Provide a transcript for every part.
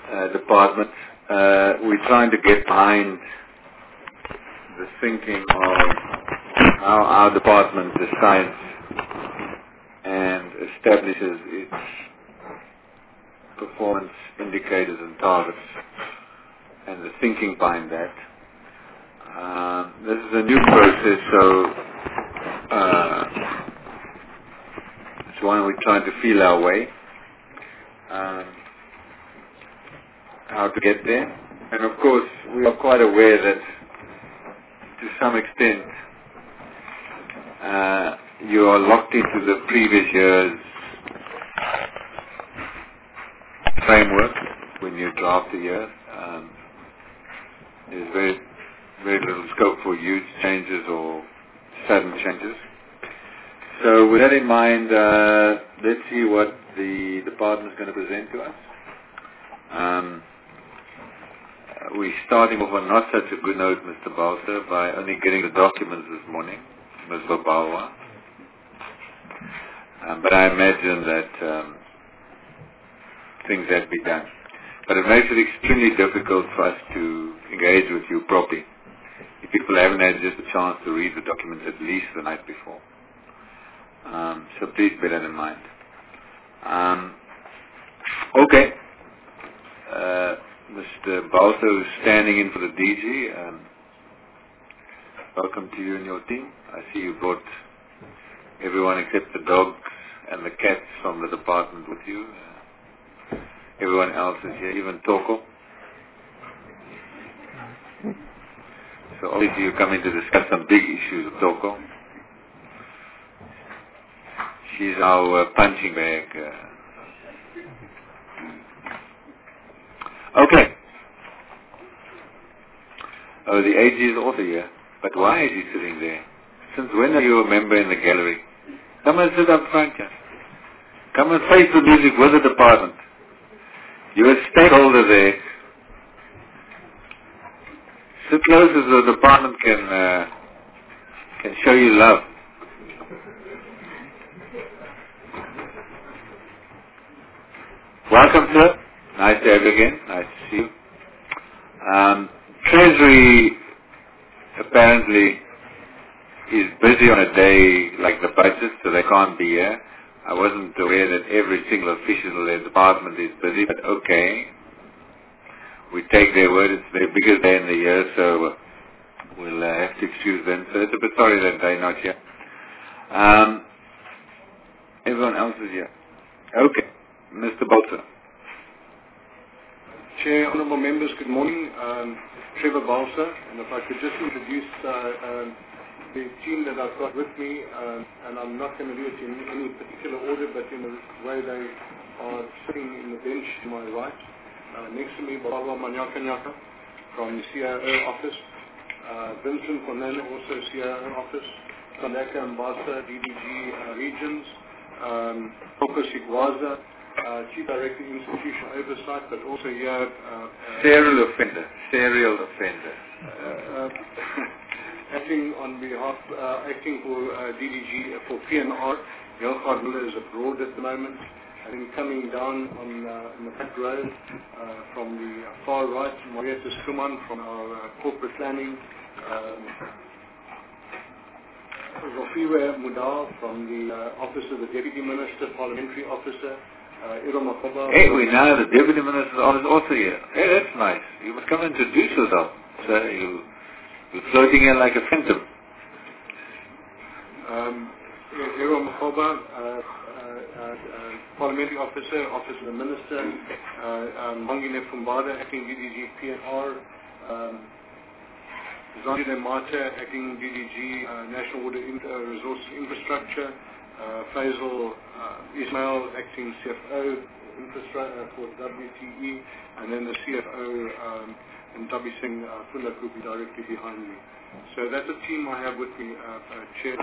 department. We're trying to get behind the thinking of how our department decides and establishes its performance indicators and targets, and the thinking behind that. This is a new process, so it's one we're trying to feel our way, how to get there. And of course, we are quite aware that to some extent you are locked into the previous year's framework when you draft the year. There's very little scope for huge changes or sudden changes. So with that in mind, let's see what the department is going to present to us. We're starting off on not such a good note, Mr. Balser, by only getting the documents this morning, Ms. Babawa. But I imagine that things have to be done. But it makes it extremely difficult for us to engage with you properly if people haven't had just a chance to read the documents at least the night before. So please bear that in mind. Okay. Mr. Balso is standing in for the DG. Welcome to you and your team. I see you brought everyone except the dogs and the cats from the department with you. Everyone else is here, even Toko. So obviously you're coming to discuss some big issues with Toko. She's our punching bag. Okay. Oh, the AG is also here. But why is he sitting there? Since when are you a member in the gallery? Come and sit up front here. Come and face the music with the department. You're a stakeholder there. Sit close as the department can show you love. Welcome, sir. Nice to have you again. Nice to see you. Treasury apparently is busy on a day like the budget, so they can't be here. I wasn't aware that every single official in the department is busy, but okay. We take their word. It's their biggest day in the year, so we'll have to excuse them. So it's a bit sorry that they're not here. Everyone else is here. Okay. Mr. Bolter. Chair, honourable members, good morning. Trevor Balser, and if I could just introduce the team that I've got with me, and I'm not going to do it in any particular order, but in the way they are sitting in the bench to my right. Next to me, Baba Manyaka from the CIO office, Vincent Konene, also CIO office, Kandaka Mbasa, DDG regions, Toko Sigwaza, Chief Director Institutional Oversight, but also here... Serial offender. Acting on behalf, acting for DDG, for PNR, Yelkhard Miller is abroad at the moment. And then coming down on in the back row from the far right, Marietta Skuman from our corporate planning, Rafiwa Mudal from the Office of the Deputy Minister, Parliamentary Officer, Hey, we know the Deputy Minister's office also here. Hey, that's nice. You must come and introduce yourself. So you're floating here like a phantom. Iro Makoba, Parliamentary Officer, Office of the Minister, Mangine Fumbada, Acting DDG PNR, Zandile Mata, Acting DDG National Water Resources Infrastructure, Faisal Ismail, Acting CFO Infrastructure for WTE, and then the CFO and W Singh Fulla will be directly behind me. So that's a team I have with me, Chair.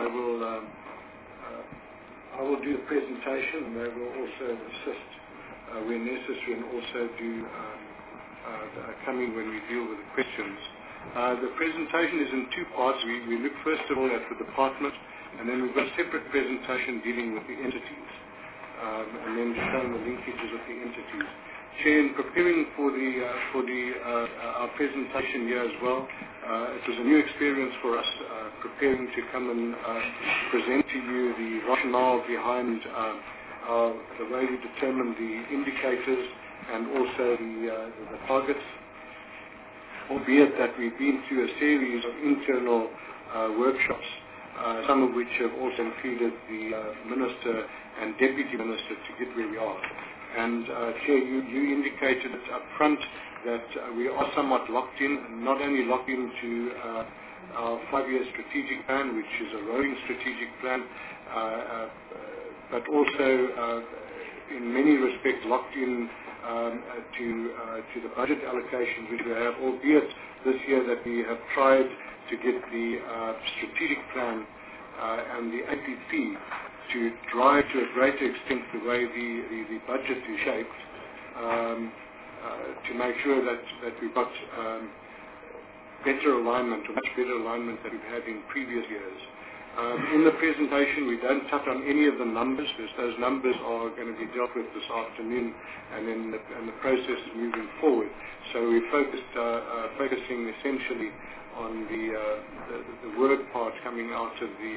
I will do the presentation, and they will also assist where necessary, and also do come in when we deal with the questions. The presentation is in two parts. We look first of all at the department, and then we've got a separate presentation dealing with the entities. and then showing the linkages of the entities. Chair, in preparing for our presentation here as well, it was a new experience for us preparing to come and present to you the rationale behind the way we determine the indicators and also the targets, albeit that we've been through a series of internal workshops, some of which have also included the Minister and Deputy Minister to get where we are. And Chair, you indicated up front that we are somewhat locked in, not only locked into our 5-year strategic plan, which is a rolling strategic plan, but also in many respects locked in to the budget allocations which we have, albeit this year that we have tried to get the strategic plan and the APP to drive to a greater extent the way the budget is shaped, to make sure that we've got better alignment, or much better alignment than we've had in previous years. In the presentation, we don't touch on any of the numbers, because those numbers are going to be dealt with this afternoon, and the process is moving forward. So we're focusing essentially on the work part coming out of the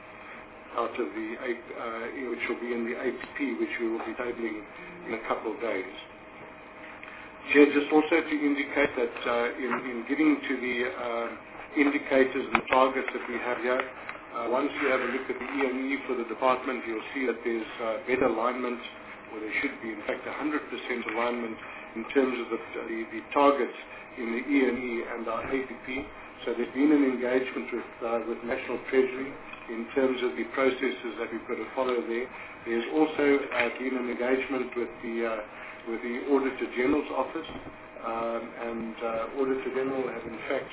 which will be in the APP, which we will be tabling in a couple of days. Chair, just also to indicate that in getting to the indicators and targets that we have here, once you have a look at the E&E for the department, you'll see that there's better alignment, or there should be, in fact, 100% alignment in terms of the targets in the E&E and our APP. So there's been an engagement with National Treasury in terms of the processes that we've got to follow there. There's also been an engagement with the Auditor General's office, and Auditor General have in fact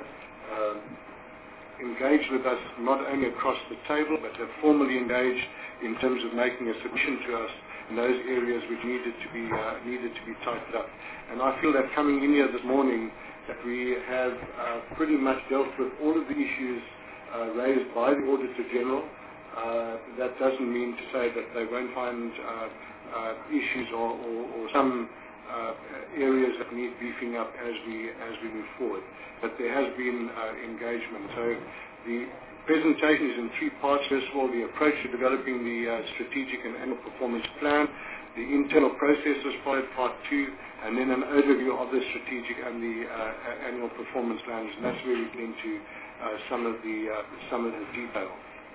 engaged with us not only across the table, but have formally engaged in terms of making a submission to us in those areas which needed to be tightened up. And I feel that coming in here this morning, that we have pretty much dealt with all of the issues raised by the Auditor General. That doesn't mean to say that they won't find issues or some areas that need beefing up as we move forward. But there has been engagement. So the presentation is in 3 parts. First of all, the approach to developing the strategic and annual performance plan, the internal processes part 2, and then an overview of the strategic and the annual performance plans. And that's where we get into some of the detail.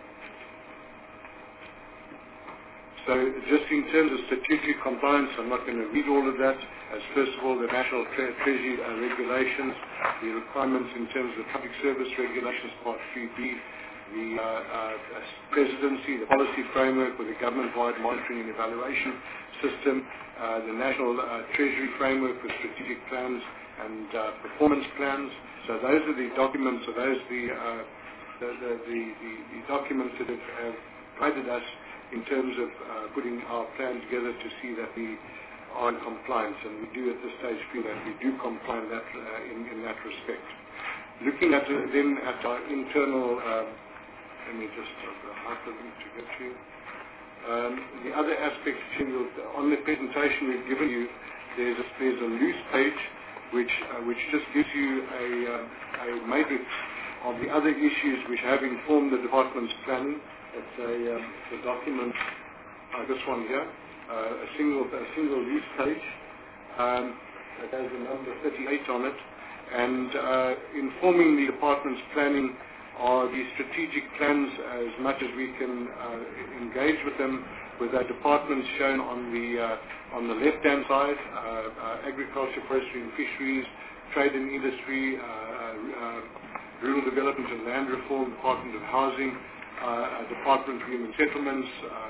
So just in terms of statutory compliance, I'm not going to read all of that. As first of all, the National Treasury regulations, the requirements in terms of the Public Service Regulations, Part 3B, the presidency, the policy framework with the government-wide monitoring and evaluation system, the National Treasury framework with strategic plans and performance plans. So those are the documents, or those are the documents that have guided us in terms of putting our plan together to see that we are in compliance, and we do at this stage feel that we do comply in that respect. Looking at then at our internal, let me just hyperlink to get to. The other aspects on the presentation we've given you, there's a loose page which just gives you a matrix of the other issues which have informed the department's planning. It's a document, this one here, a single lease page. It has the number 38 on it, and informing the department's planning are the strategic plans as much as we can engage with them, with our departments shown on the left-hand side, agriculture, forestry and fisheries, trade and industry, rural development and land reform, Department of Housing, Department of Human Settlements,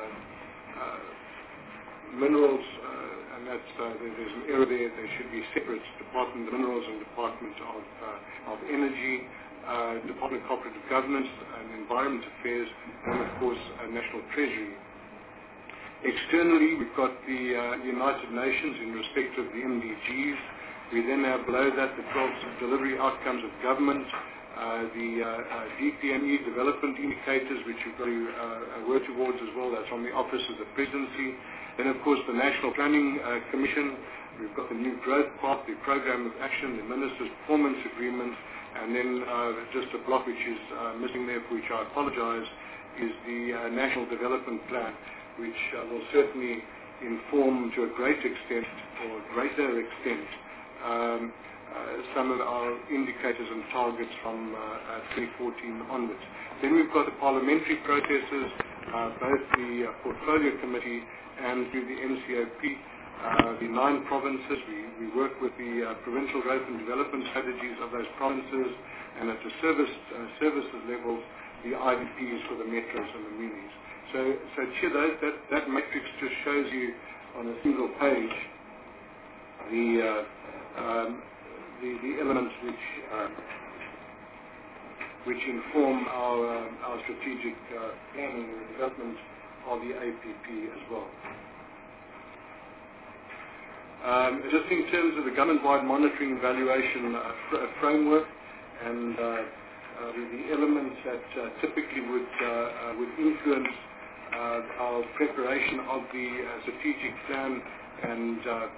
minerals, and there's an error there. They should be separate: Department of Minerals and Department of Energy, Department of Cooperative Governance and Environment Affairs, and of course National Treasury. Externally, we've got the United Nations in respect of the MDGs. We then have below that the 12 delivery outcomes of government, the DPME development indicators, which you've got to work towards as well. That's on the Office of the Presidency. Then, of course, the National Planning Commission. We've got the new growth path, the program of action, the Minister's Performance Agreement, and then just a block which is missing there, for which I apologize, is the National Development Plan, which will certainly inform to a great extent, or greater extent, some of our indicators and targets from 2014 onwards. Then we've got the parliamentary processes, both the Portfolio Committee and through the NCOP, the 9 provinces. We work with the provincial growth and development strategies of those provinces, and at the services levels, the IDPs for the metros and the munis. So Chair, that matrix just shows you on a single page the elements which inform our strategic planning and development of the APP as well. Just in terms of the government-wide monitoring evaluation framework and the elements that typically would influence our preparation of the strategic plan and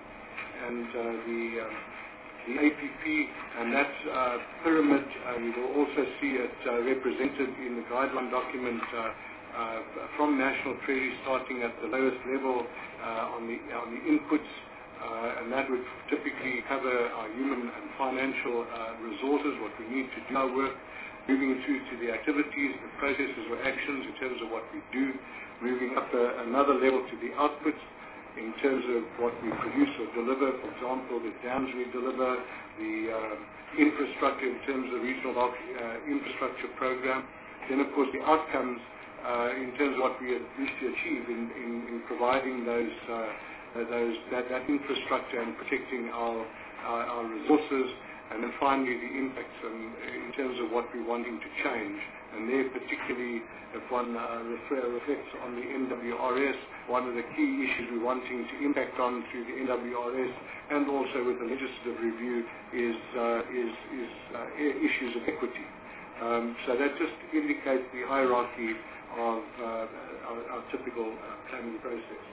the APP, and that pyramid, you will also see it represented in the guideline document from National Treasury, starting at the lowest level on the inputs, and that would typically cover our human and financial resources, what we need to do our work, moving through to the activities, the processes or actions in terms of what we do, moving up another level to the outputs in terms of what we produce or deliver, for example, the dams we deliver, the infrastructure in terms of regional infrastructure program, then of course the outcomes in terms of what we wish to achieve in providing that infrastructure and protecting our resources, and then finally the impacts in terms of what we're wanting to change. And there particularly, if one reflects on the NWRS, one of the key issues we're wanting to impact on through the NWRS and also with the legislative review is issues of equity. So that just indicates the hierarchy of our typical planning process.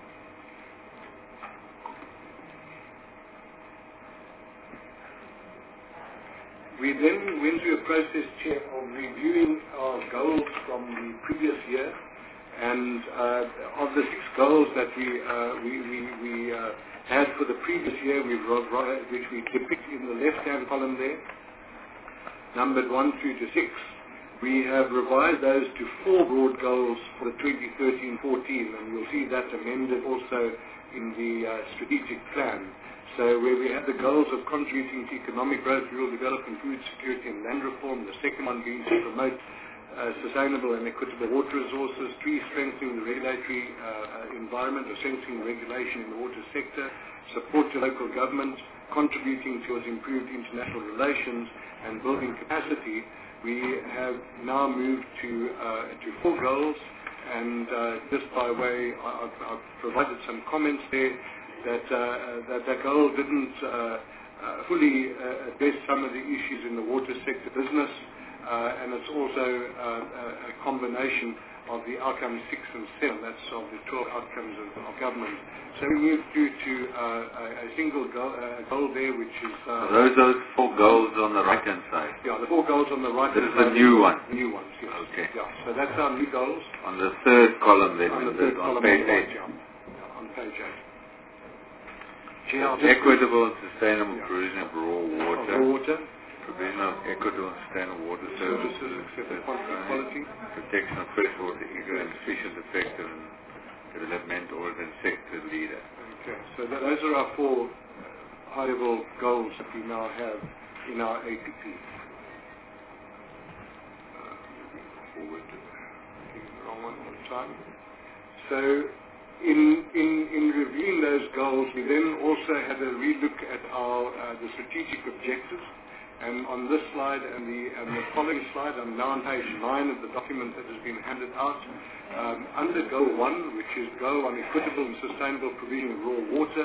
We then went through a process, Chair, of reviewing our goals from the previous year, and of the 6 goals that we had for the previous year, which we depict in the left-hand column there, numbered 1 through to 6, we have revised those to 4 broad goals for the 2013-14, and you'll see that amended also in the strategic plan. So where we have the goals of contributing to economic growth, rural development, food security and land reform, the second one being to promote sustainable and equitable water resources, 3, strengthening the regulatory environment or strengthening regulation in the water sector, support to local government, contributing towards improved international relations and building capacity. We have now moved to 4 goals, and just by way, I've provided some comments there, that goal didn't fully address some of the issues in the water sector business, and it's also a combination of the outcomes 6 and 7, that's of the 12 outcomes of government. So we moved through to a single goal there, which is... those are 4 goals on the right-hand side? Yeah, the 4 goals on the right-hand side. This is the new one? New ones, yes. Okay. Yeah, so that's our new goals. On the 3rd column then? On the 3rd column page on the right, 8. yeah, on page 8. Equitable and sustainable provision of raw water. Provision of equitable and sustainable water services, quality. Protection of freshwater eco and efficient, effective and developmental and sector leader. Okay, so those are our 4 high-level goals that we now have in our APP. Moving forward, getting the wrong one all the time. So in reviewing those goals, we then also had a relook at the strategic objectives. And on this slide and the following slide, I'm now on page 9 of the document that has been handed out. Under Goal 1, which is Goal on Equitable and Sustainable Provision of Raw Water,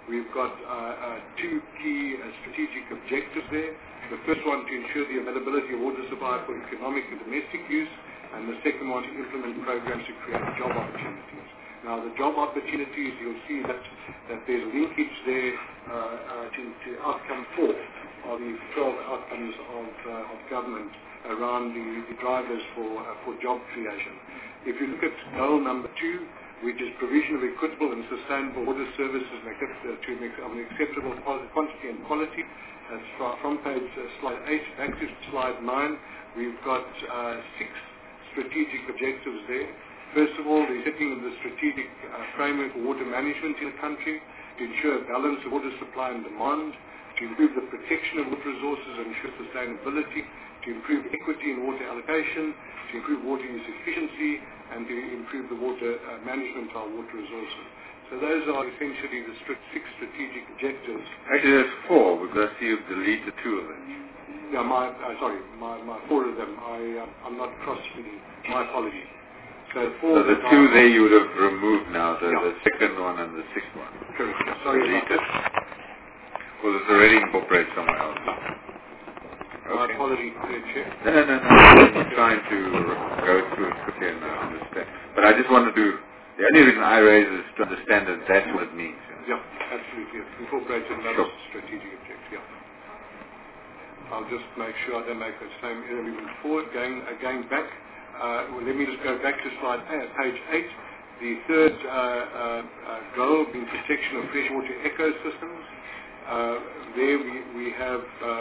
We've got two key strategic objectives there. The first one to ensure the availability of water supply for economic and domestic use, and the second one to implement programs to create job opportunities. Now, the job opportunities, you'll see that there's linkage there to outcome 4 of the 12 outcomes of government around the drivers for job creation. If you look at goal number 2, which is provision of equitable and sustainable water services of an acceptable quantity and quality, that's from slide 8 back to slide 9, we've got 6 strategic objectives there. First of all, the setting of the strategic framework for water management in the country to ensure a balance of water supply and demand, to improve the protection of water resources and ensure sustainability, to improve equity in water allocation, to improve water use efficiency, and to improve the water management of our water resources. So those are essentially the 6 strategic objectives. Actually, there's 4 because I see you've deleted 2 of them. Yeah, my 4 of them. I'm not cross-reading. My apology. So the 2 there you would have removed now, the second one and the 6th one. Correct. Sorry about that. Well, it's already incorporated somewhere else. My apology, Chair. No. I'm trying to go through it quickly and understand. But I just wanted to, the only reason I raise is to understand that that's what it means. Yeah, absolutely. It's incorporated in another strategic objective, I'll just make sure I don't make the same error moving forward. Going back, let me just go back to slide page 8. The third goal being protection of freshwater ecosystems. There we have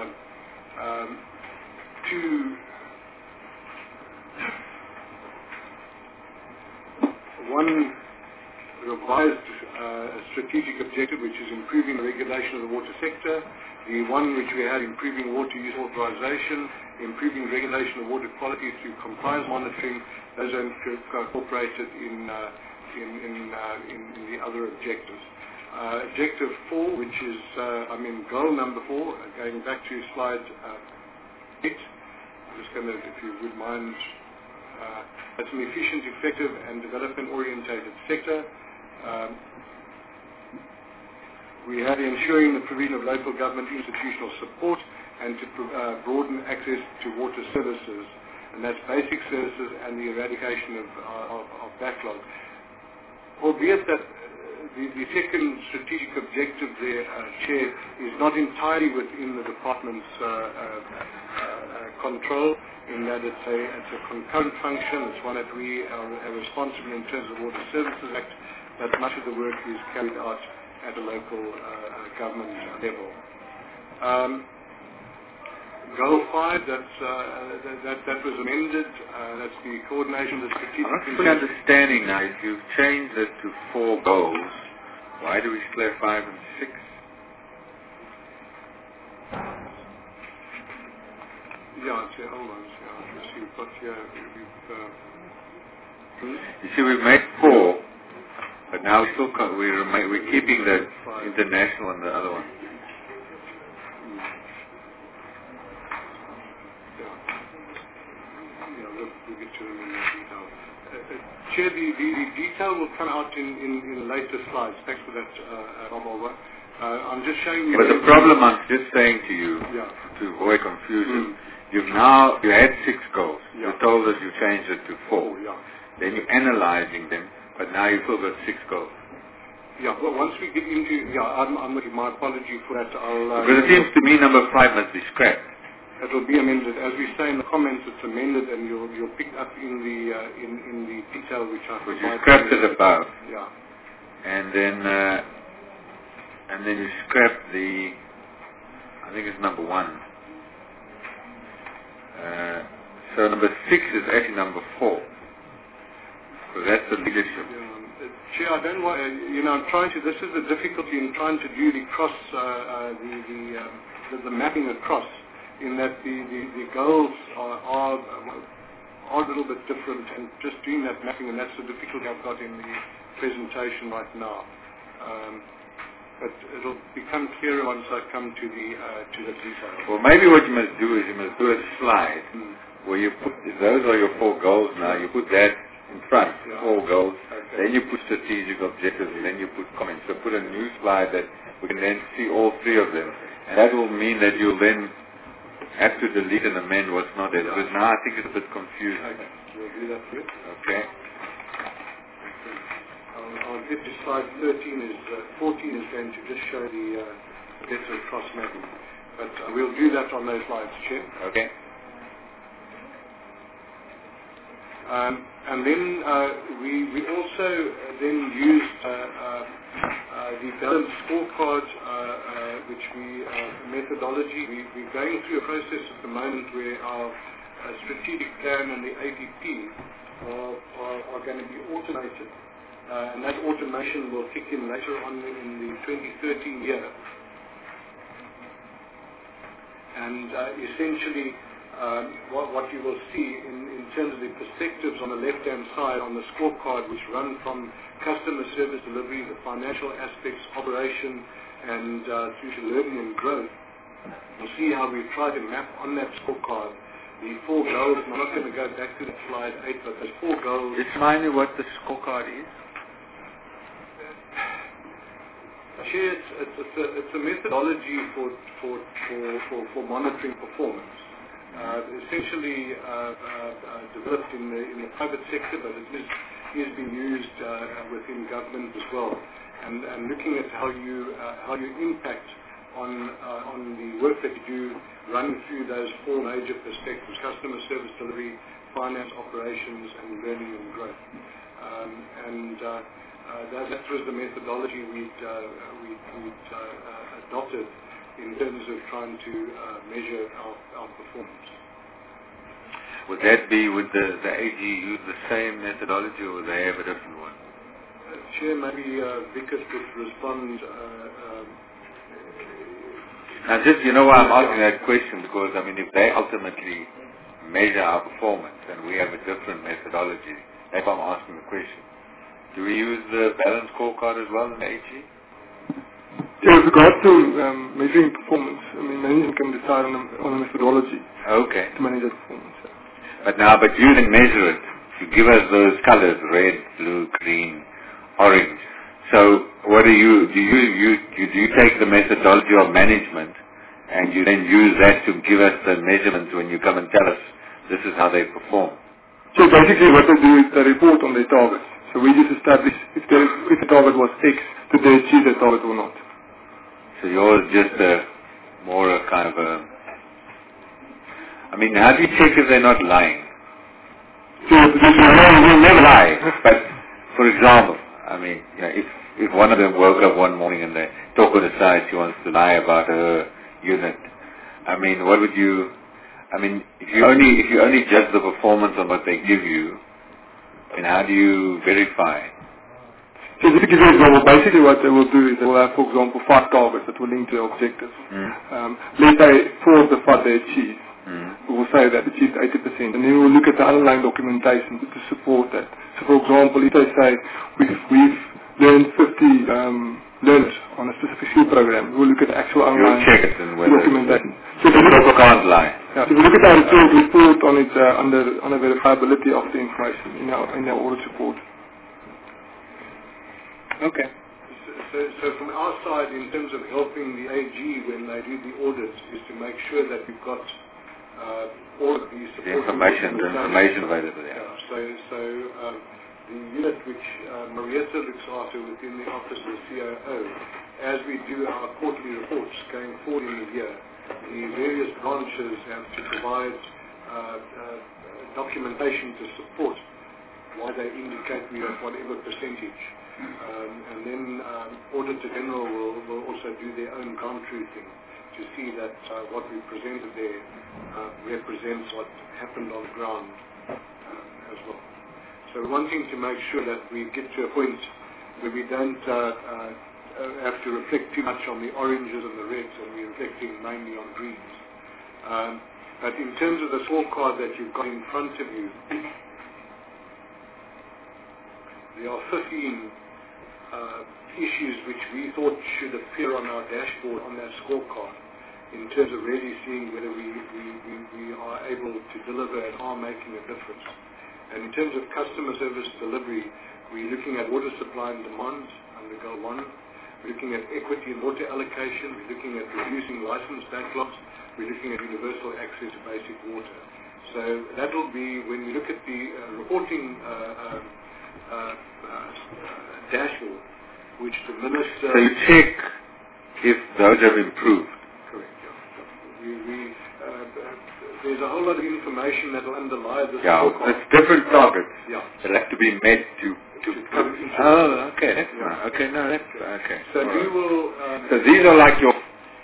1 revised strategic objective, which is improving the regulation of the water sector. The one which we had, improving water use authorization, improving regulation of water quality through compliance monitoring. Those are incorporated in the other objectives. Objective 4, which is, goal number 4, going back to slide 8. I'm just going to, if you would mind, it's an efficient, effective, and development-orientated sector. We had ensuring the provision of local government institutional support and to broaden access to water services, and that's basic services and the eradication of backlog. Albeit that the second strategic objective there, Chair, is not entirely within the department's control, in that it's a concurrent function. It's one that we are responsible in terms of Water Services Act, but much of the work is carried out at a local government level. Goal 5, that was amended. That's the coordination of the strategic. I'm not fully understanding now. If you've changed it to 4 goals, why do we still have 5 and 6? Yeah, hold on. We've got here. You see, we've made 4, but now we're keeping the international and the other one. We'll get to them in more detail. Chair, the detail will come out in later slides. Thanks for that, Bob. I'm just showing you. But the problem I'm just saying to you, to avoid confusion, you had 6 goals. You told us you changed it to 4. Then you're analyzing them, but now you've still got 6 goals. Yeah, well, once we get into, I'm with you. My apology for that. Because it seems to me number 5 must be scrapped. It will be amended. As we say in the comments, it's amended, and you'll pick up in the detail which I provided. You scrapped it above. Yeah. And then you scrapped I think it's number 1. So number 6 is actually number 4. So that's the leadership. Chair, I don't want. I'm trying to. This is the difficulty in trying to do the cross, the mapping across. In that the goals are a little bit different, and just doing that mapping, and that's the difficulty I've got in the presentation right now. But it'll become clearer once I come to the detail. Well, maybe what you must do is you must do a slide where you put, those are your 4 goals now, you put that in front, 4 goals, then you put strategic objectives, and then you put comments. So put a new slide we can then see all three of them. And that will mean that you'll then have to delete and amend what's not there. Because now I think it's a bit confusing. Okay, we'll do that for you. Okay. I'll get to slide 13. 14 is going to just show the better cross mapping. But we'll do that on those slides, Chair. Okay. And then we also then used the balance scorecard, which methodology. We're going through a process at the moment where our strategic plan and the ADP are going to be automated. And that automation will kick in later on in the 2013 year. And essentially, what you will see in terms of the perspectives on the left-hand side on the scorecard, which run from customer service delivery, the financial aspects, operation, and through to learning and growth, you'll see how we've tried to map on that scorecard the 4 goals. And I'm not going to go back to the slide 8, but those 4 goals. Just remind me what the scorecard is. Chair, it's a methodology for monitoring performance. Essentially developed in the private sector, but it is being used within government as well. And looking at how you impact on the work that you do, running through those 4 major perspectives: customer service delivery, finance, operations, and learning and growth. That was the methodology we'd adopted in terms of trying to measure our performance. Would the AG use the same methodology, or would they have a different one? Chair, maybe Vickers could respond. Now, just, you know why I'm asking that question, because, I mean, if they ultimately measure our performance and we have a different methodology, that's why I'm asking the question. Do we use the balance scorecard as well in the AG? Yeah, with regard to measuring performance, I mean, management can decide on a methodology to manage that performance. But you then measure it. You give us those colors: red, blue, green, orange. So, what do you take the methodology of management and you then use that to give us the measurements when you come and tell us this is how they perform? So basically, what they do is they report on their targets. So we just establish if the target was X, did they achieve the target or not. So yours just more a kind of a... I mean, how do you check if they're not lying? So We'll never lie. But, for example, I mean, you know, if one of them woke up one morning and they talk on the side, she wants to lie about her unit. I mean, what would you... I mean, if you only judge the performance on what they give you, then how do you verify? So just to give you an example, basically what they will do is they will have, for example, 5 targets that will link to their objectives. Let's say 4 of the 5 they achieve. We will say that achieved 80%, and then we will look at the underlying documentation to support that. So for example, if they say we've learned 50 learners on a specific skill program, we will look at the actual underlying documentation. So people can't lie. Yeah, so we look at our report on it on the verifiability of the information in our audit report. Okay. So from our side, in terms of helping the AG when they do the audits, is to make sure that we've got all of these the information available. Yeah. So the unit which Marietta looks after within the office of the COO, as we do our quarterly reports going forward in the year, the various branches have to provide documentation to support why they indicate we have whatever percentage. And then Auditor General will also do their own ground truthing to see that what we presented there represents what happened on ground as well. So we're wanting to make sure that we get to a point where we don't have to reflect too much on the oranges and the reds, and we're reflecting mainly on greens. But in terms of the scorecard that you've got in front of you, there are 15 issues which we thought should appear on our dashboard on that scorecard in terms of really seeing whether we are able to deliver and are making a difference. And in terms of customer service delivery, we're looking at water supply and demand under goal 1. we're looking at equity and water allocation, we're looking at reducing license backlogs, we're looking at universal access to basic water. So that will be, when we look at the reporting dashboard, which the minister... So you check if those have improved. Correct, yeah. There's a whole lot of information that will underlie this. Yeah, it's different targets. Yeah. That have to be met to come into okay, that's yeah. fine. Okay, no, that's okay. So All we right. will... So these are like your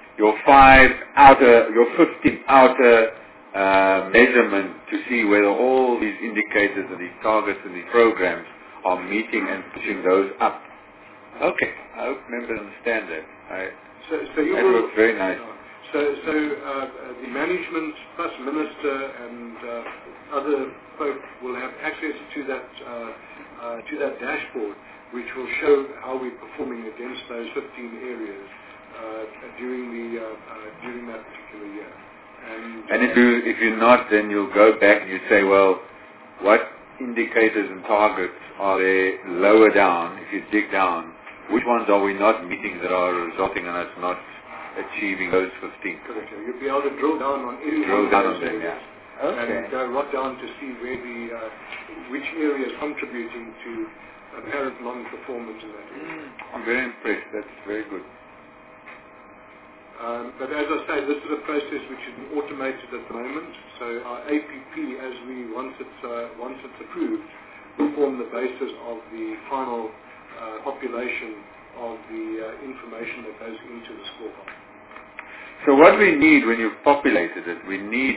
15 outer measurement to see whether all these indicators and these targets and these programs are meeting and pushing those up. Okay, I hope members understand that. So you that will... looks very nice. So the management plus minister and other folk will have access to that dashboard, which will show how we're performing against those 15 areas during that particular year. And if you're not, then you'll go back and you say, well, what indicators and targets are there lower down? If you dig down, which ones are we not meeting that are resulting in us not achieving those 15? Correct. You'll be able to drill down on any Drill one down of on those them, areas yeah. Okay. and go right down to see where which area is contributing to apparent non-performance in that area. I'm very impressed. That's very good. But as I say, this is a process which is automated at the moment. So our APP, once it's approved, will form the basis of the final population of the information that goes into the scorecard. So what we need when you've populated it, we need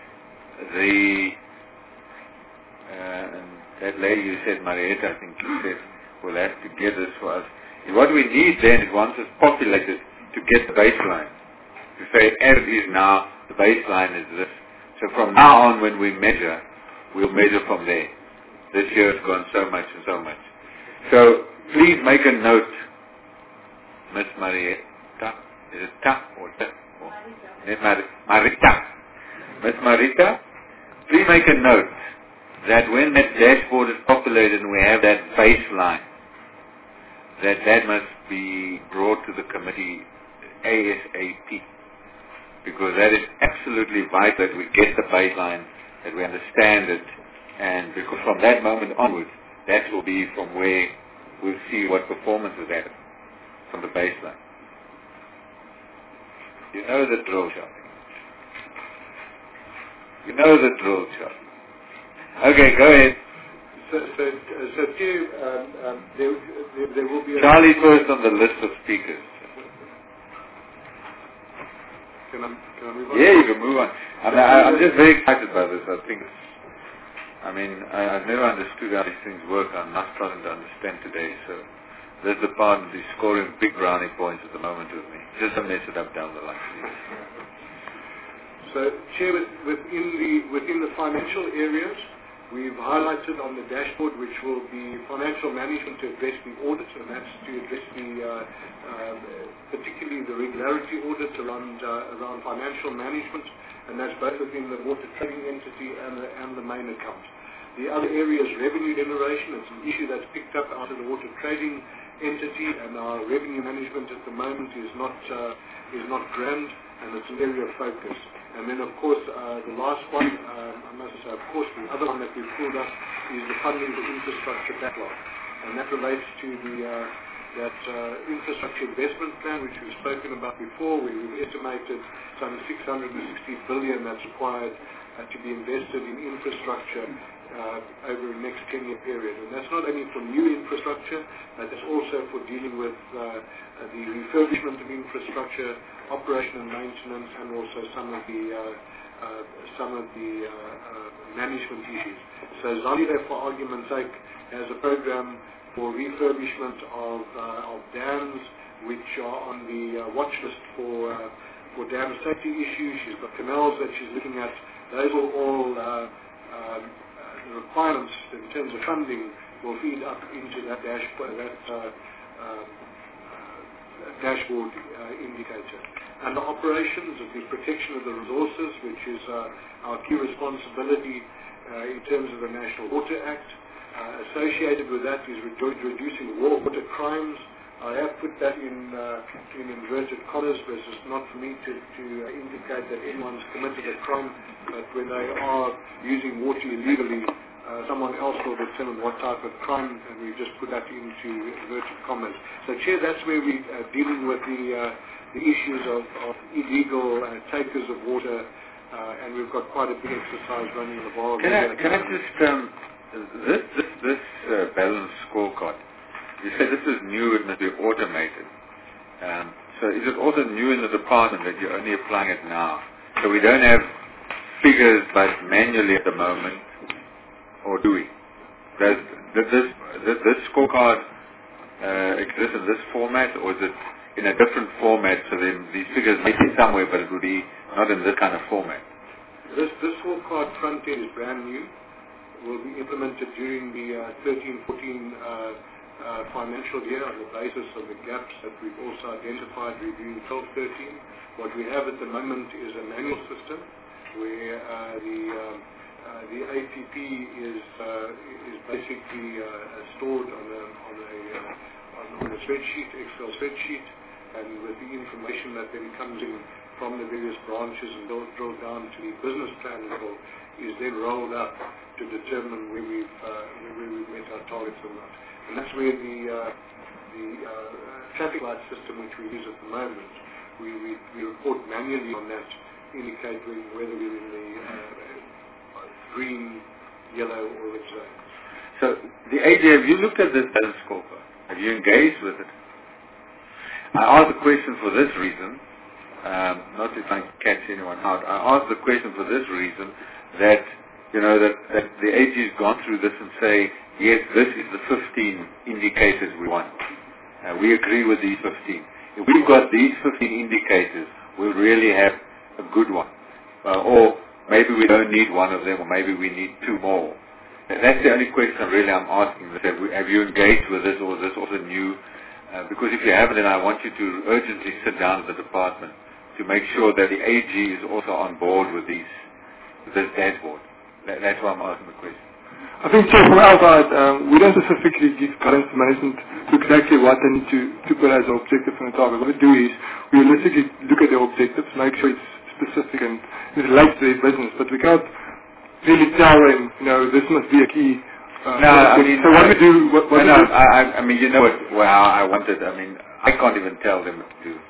and that lady you said, Marietta, I think you said, will have to get this for us. And what we need then is, once it's populated, to get the baseline. To say, as it is now, the baseline is this. So from now on, when we measure, we'll measure from there. This year it's gone so much and so much. So please make a note, Miss Marietta. Is it Ta or Ta? Marita. Miss Marita, please make a note that when that dashboard is populated and we have that baseline, that must be brought to the committee ASAP, because that is absolutely vital that we get the baseline, that we understand it, and because from that moment onwards, that will be from where we'll see what performance is at from the baseline. You know the drill, Charlie. You know the drill, Charlie. Okay, go ahead. So Pierre, there will be... Charlie first on the list of speakers. Can I move on? Yeah, you can move on. I'm just very excited about this. I've never understood how these things work. I'm not starting to understand today. So this department is scoring big brownie points at the moment with me. Just to mess it up down the line, please. So, Chair, within the financial areas, we've highlighted on the dashboard, which will be financial management to address the audit, and that's to address particularly the regularity audit around financial management, and that's both within the water trading entity and the main account. The other area is revenue generation. It's an issue that's picked up out of the water trading entity, and our revenue management at the moment is not grand, and it's an area of focus. And then, of course, the last one, I must say, of course, the other one that we've pulled up is the funding for infrastructure backlog, and that relates to that infrastructure investment plan, which we've spoken about before, where we've estimated some 660 billion that's required to be invested in infrastructure over the next 10-year period. And that's not only for new infrastructure, but it's also for dealing with the refurbishment of infrastructure, operation and maintenance, and also some of the management issues. So Zambia, for argument's sake, has a program for refurbishment of dams, which are on the watch list for dam safety issues. She's got canals that she's looking at. Those are all the requirements in terms of funding will feed up into that dashboard indicator. And the operations of the protection of the resources, which is our key responsibility in terms of the National Water Act. Associated with that is reducing water crimes, I have put that in inverted commas, because it's not for me to indicate that anyone's committed a crime, but when they are using water illegally, someone else will determine what type of crime, and we just put that into inverted commas. So, Chair, that's where we're dealing with the issues of illegal takers of water, and we've got quite a big exercise running in the bar. Can I just, this balance scorecard, you said this is new and must be automated. So is it also new in the department that you're only applying it now? So we don't have figures but manually at the moment, or do we? Does this scorecard exist in this format, or is it in a different format, so then these figures may be somewhere but it would be not in this kind of format? This scorecard front end is brand new. Will be implemented during the 13-14 financial year on the basis of the gaps that we've also identified reviewing 12-13. What we have at the moment is a manual system where the APP is basically stored on a spreadsheet, Excel spreadsheet, and with the information that then comes in from the various branches and drilled down to the business plan level is then rolled up to determine where we've met our targets or not. And that's where the traffic light system which we use at the moment, we report manually on that, indicating whether we're in the green, yellow or red zone. So the AG, have you looked at this balance scorecard? Have you engaged with it? I asked the question for this reason, not to try and catch anyone out. I asked the question for this reason that that the AG has gone through this and say, yes, this is the 15 indicators we want. We agree with these 15. If we've got these 15 indicators, we'll really have a good one. Or maybe we don't need one of them, or maybe we need two more. That's the only question really I'm asking. Have you engaged with this, or is this also new? Because if you haven't, then I want you to urgently sit down with the department to make sure that the AG is also on board with this dashboard. That's why I'm asking the question. I think, Chair, from our side, we don't specifically give current management exactly what they need to put as an objective and a target. What we do is we realistically look at their objectives, make sure it's specific and it relates to their business, but we can't really tell them, this must be a key. So what we do... I mean, you know how I wanted. I mean, I can't even tell them what to do.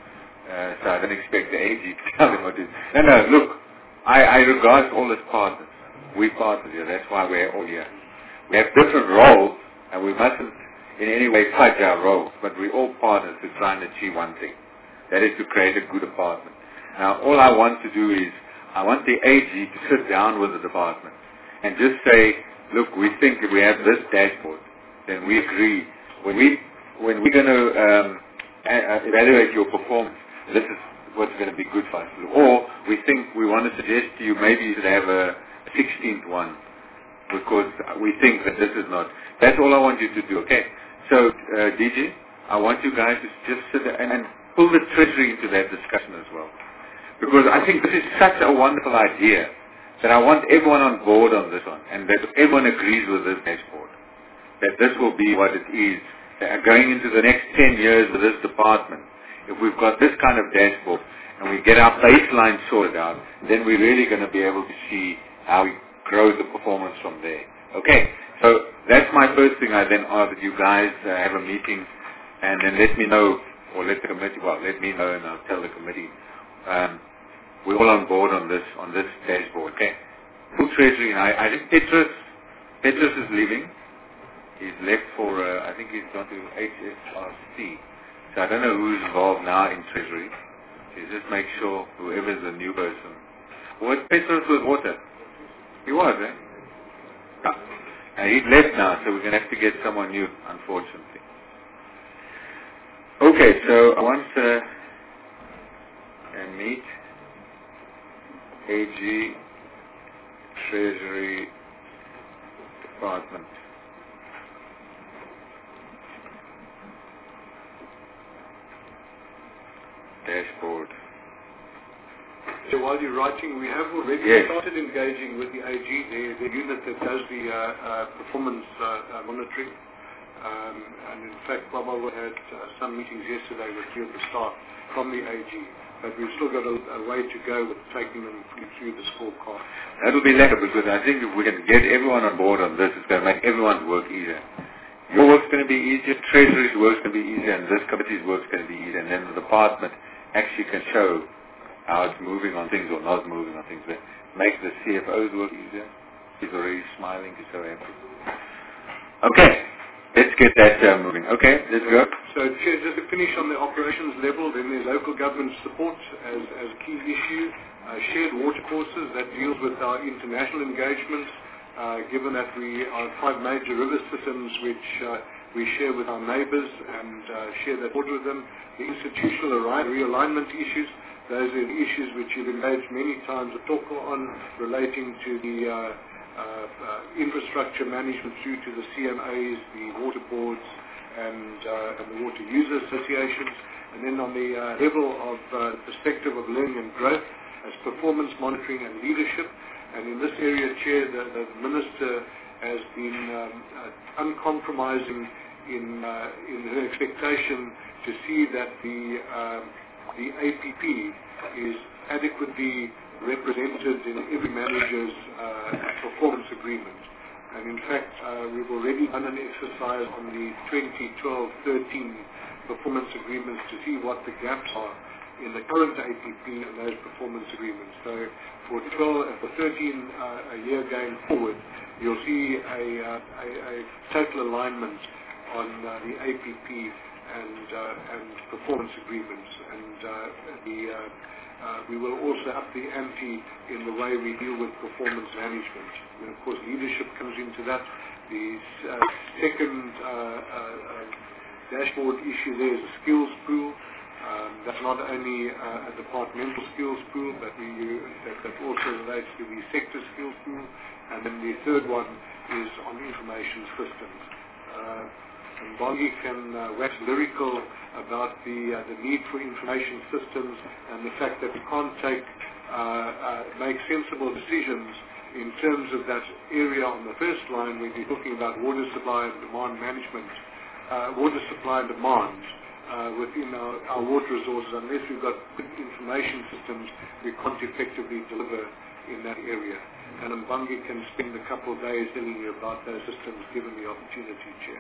So I don't expect the AG to tell them what to do. No, look, I regard all as partners. We partners here, that's why we're all here. We have different roles, and we mustn't in any way fudge our roles, but we're all partners to try and achieve one thing. That is to create a good department. Now, all I want to do is, I want the AG to sit down with the department and just say, look, we think if we have this dashboard, then we agree. When we're going to evaluate your performance, this is what's going to be good for us. Or we think we want to suggest to you maybe you should have a 16th one, because we think that this is not. That's all I want you to do, okay? So, DG, I want you guys to just sit there and pull the treasury into that discussion as well. Because I think this is such a wonderful idea that I want everyone on board on this one, and that everyone agrees with this dashboard. That this will be what it is. Going into the next 10 years with this department, if we've got this kind of dashboard, and we get our baseline sorted out, then we're really going to be able to see how we grow the performance from there. Okay, so that's my first thing. I then ask that you guys have a meeting and then let me know, or let the committee, let me know and I'll tell the committee. We're all on board on this dashboard, okay? Full treasury, I think Petrus is leaving. He's left for, I think he's gone to HSRC. So I don't know who's involved now in treasury. So just make sure whoever's the new person. Was Petrus with water? He was, eh? Yeah. And he's left now, so we're going to have to get someone new, unfortunately. Okay, so I want to meet AG Treasury Department. Dashboard. So while you're writing, we have already started engaging with the AG, the unit that does the performance monitoring. And in fact, Bob had some meetings yesterday with few of the staff from the AG, but we've still got a way to go with taking them through the scorecard. That will be later, because I think if we can get everyone on board on this, it's going to make everyone's work easier. Your work's going to be easier, Treasury's work's going to be easier, and this committee's work's going to be easier, and then the department actually can show how it's moving on things or not moving on things. That makes the CFO's work easier. He's already smiling, he's so happy. Okay, let's get that moving. Okay, let's go. So, Chair, just to finish on the operations level, then there's local government support as a key issue. Shared water courses, that deals with our international engagements, given that we are 5 major river systems which we share with our neighbours and share that water with them. The institutional realignment issues, those are issues which you've engaged many times with TOCO on, relating to the infrastructure management through to the CMAs, the water boards, and the water user associations. And then on the level of perspective of learning and growth, as performance monitoring and leadership. And in this area, Chair, the Minister has been uncompromising in her expectation to see that the APP is adequately represented in every manager's performance agreement. And in fact, we've already done an exercise on the 2012-13 performance agreements to see what the gaps are in the current APP and those performance agreements. So for 13 a year going forward, you'll see a total alignment on the APP and performance agreements. And we will also up the ante in the way we deal with performance management. And of course, leadership comes into that. The second dashboard issue there is a skills pool. That's not only a departmental skills pool, but that also relates to the sector skills pool. And then the third one is on information systems. And Bongi can wax lyrical about the need for information systems and the fact that we can't make sensible decisions in terms of that area on the first line when you're talking about water supply and demand management, water supply and demand. Within our water resources, unless we've got good information systems, we can't effectively deliver in that area. And Mbangi can spend a couple of days telling you about those systems given the opportunity, Chair.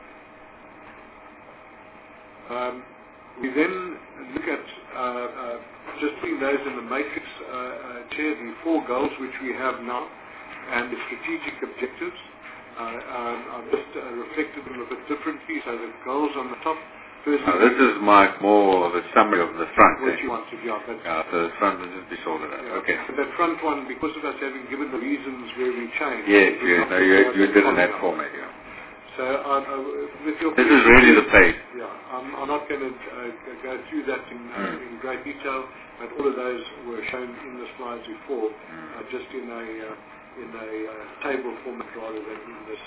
We then look at, just putting those in the matrix, Chair, the 4 goals which we have now and the strategic objectives. I've just reflected them a bit differently. So the goals on the top, first, this is more of a summary of the front. What you want to do, so the front will just be sorted out. Yeah. Okay. But that front one, because of us having given the reasons where we changed. Yes, you did in that format, yeah. So with your this is really the page. Yeah, I'm not going to go through that in great detail, but all of those were shown in the slides before, just in a table format rather than in this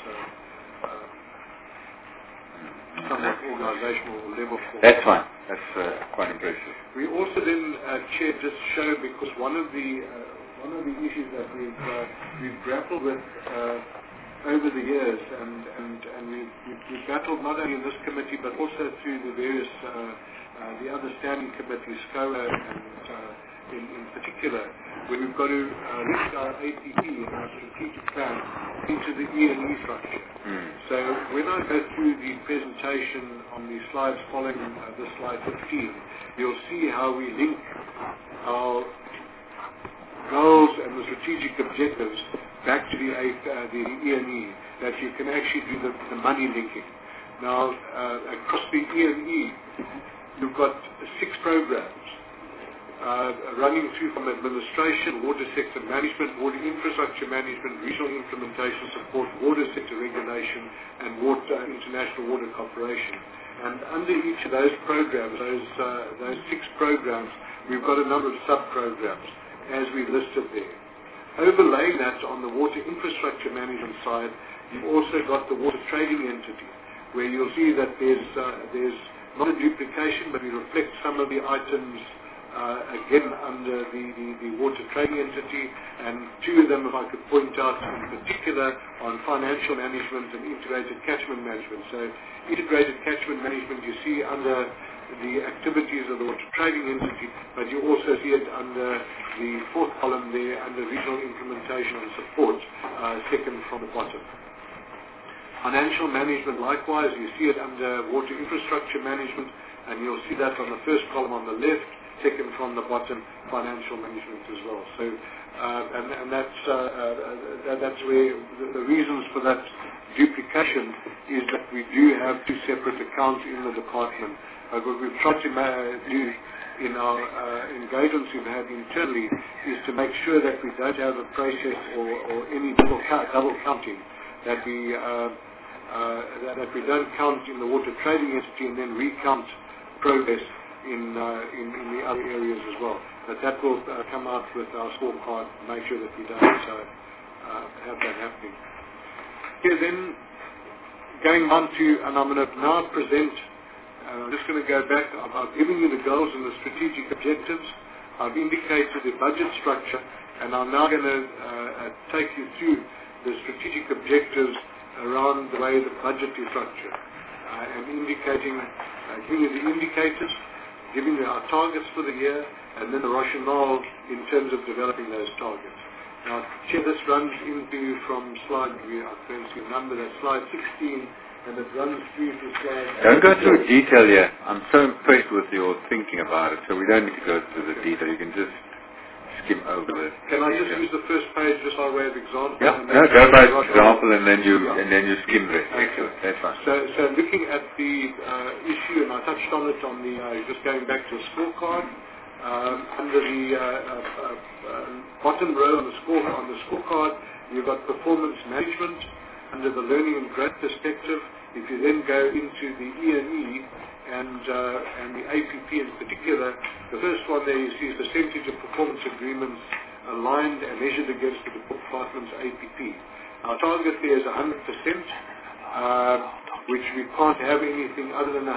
somewhat organizational level format. That's fine. That's quite impressive. We also then, Chair, just show, because one of the issues that we've grappled with over the years, and we've battled not only in this committee but also through the various the other standing committees, SCOA and in particular, where we've got to link our APP and our strategic plan into the E&E structure. So when I go through the presentation on the slides following this slide 15, you'll see how we link our goals and the strategic objectives back to the E&E, that you can actually do the money linking. Now, across the E&E, you've got 6 programs running through from administration, water sector management, water infrastructure management, regional implementation support, water sector regulation, and international water cooperation. And under each of those programs, those 6 programs, we've got a number of sub-programs as we listed there. Overlaying that on the water infrastructure management side, you've also got the water trading entity, where you'll see that there's not a duplication, but we reflect some of the items again under the water trading entity, and two of them, if I could point out in particular, on financial management and integrated catchment management. So integrated catchment management you see under the activities of the water trading entity, but you also see it under the fourth column there under regional implementation and support, second from the bottom. Financial management, likewise, you see it under water infrastructure management, and you'll see that on the first column on the left, second from the bottom, financial management as well. So, and that's where the reasons for that duplication is that we do have two separate accounts in the department. What we've tried to do in our engagements we've had internally is to make sure that we don't have a process or any double counting, that we don't count in the water trading entity and then recount progress in the other areas as well. But that will come out with our scorecard to make sure that we don't have that happening. Here then, going on to, and I'm going to now present, I'm just going to go back, I've given you the goals and the strategic objectives, I've indicated the budget structure, and I'm now going to take you through the strategic objectives around the way the budget is structured, and indicating, giving you the indicators, giving you our targets for the year, and then the rationale in terms of developing those targets. Now, this runs into from slide, I can see a number, that's slide 16, and it runs through to slide... Don't go through detail yet. I'm so impressed with your thinking about it, so we don't need to go through the detail. You can just skim over it. Can I just use the first page just by way of example? Yeah, go by example and then you skim it. Excellent, that's fine. So looking at the issue, and I touched on it on the, just going back to the scorecard, under the bottom row on the scorecard, you've got performance management. Under the learning and growth perspective, if you then go into the E&E and the APP in particular, the first one there you see is percentage of performance agreements aligned and measured against the department's APP. Our target there is 100%, which we can't have anything other than 100%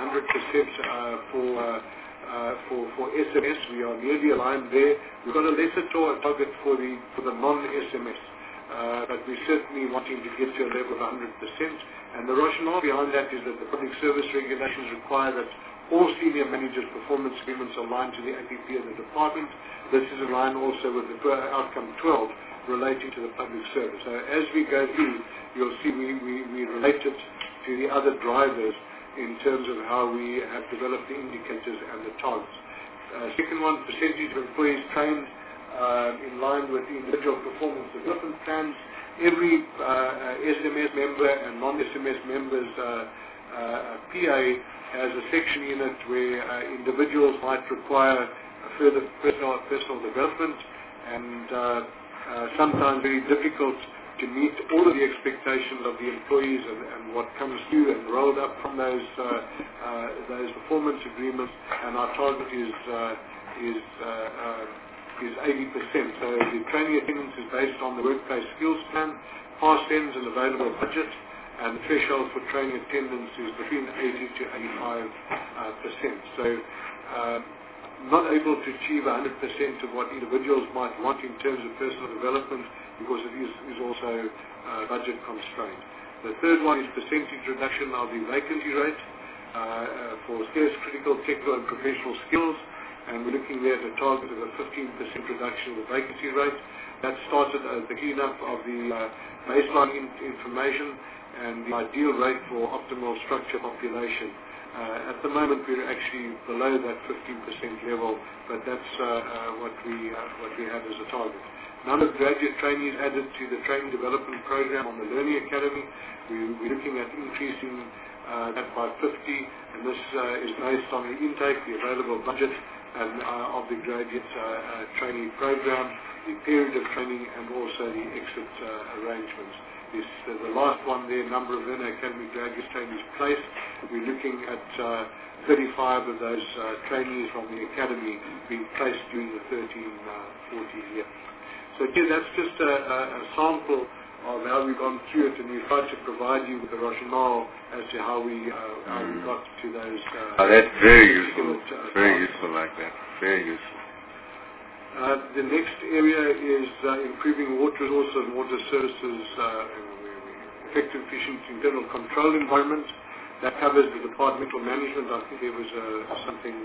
for SMS. We are nearly aligned there. We've got a lesser target for the non-SMS. But we're certainly wanting to get to a level of 100%. And the rationale behind that is that the public service regulations require that all senior managers' performance agreements are aligned to the APP of the department. This is in line also with the outcome 12 relating to the public service. So as we go through, you'll see we relate it to the other drivers in terms of how we have developed the indicators and the targets. Second one, percentage of employees trained in line with the individual performance development plans. Every SMS member and non-SMS members PA has a section in it where individuals might require further personal development, and sometimes very difficult to meet all of the expectations of the employees and what comes through and rolled up from those performance agreements, and our target is 80%. So the training attendance is based on the workplace skills plan, past ends and available budget, and the threshold for training attendance is between 80 to 85%. So not able to achieve 100% of what individuals might want in terms of personal development because it is also budget constrained. The third one is percentage reduction of the vacancy rate for scarce critical technical and professional skills. And we're looking there at a target of a 15% reduction of the vacancy rate. That started as the cleanup of the baseline information and the ideal rate for optimal structure population. At the moment, we're actually below that 15% level, but that's what we have as a target. Number of graduate trainees added to the training development program on the Learning Academy. We're looking at increasing that by 50, and this is based on the intake, the available budget, and of the graduate training program, the period of training, and also the exit arrangements. The last one there, number of Learning Academy graduate trainees placed. We're looking at 35 of those trainees from the academy being placed during the 13-14 year. So again, that's just a sample of how we've gone through it, and we've tried to provide you with the rationale as to how we got to those. That's very useful. Very useful like that. Very useful. The next area is improving water resources and water services, effective, efficient internal control environment. That covers the departmental management. I think there was something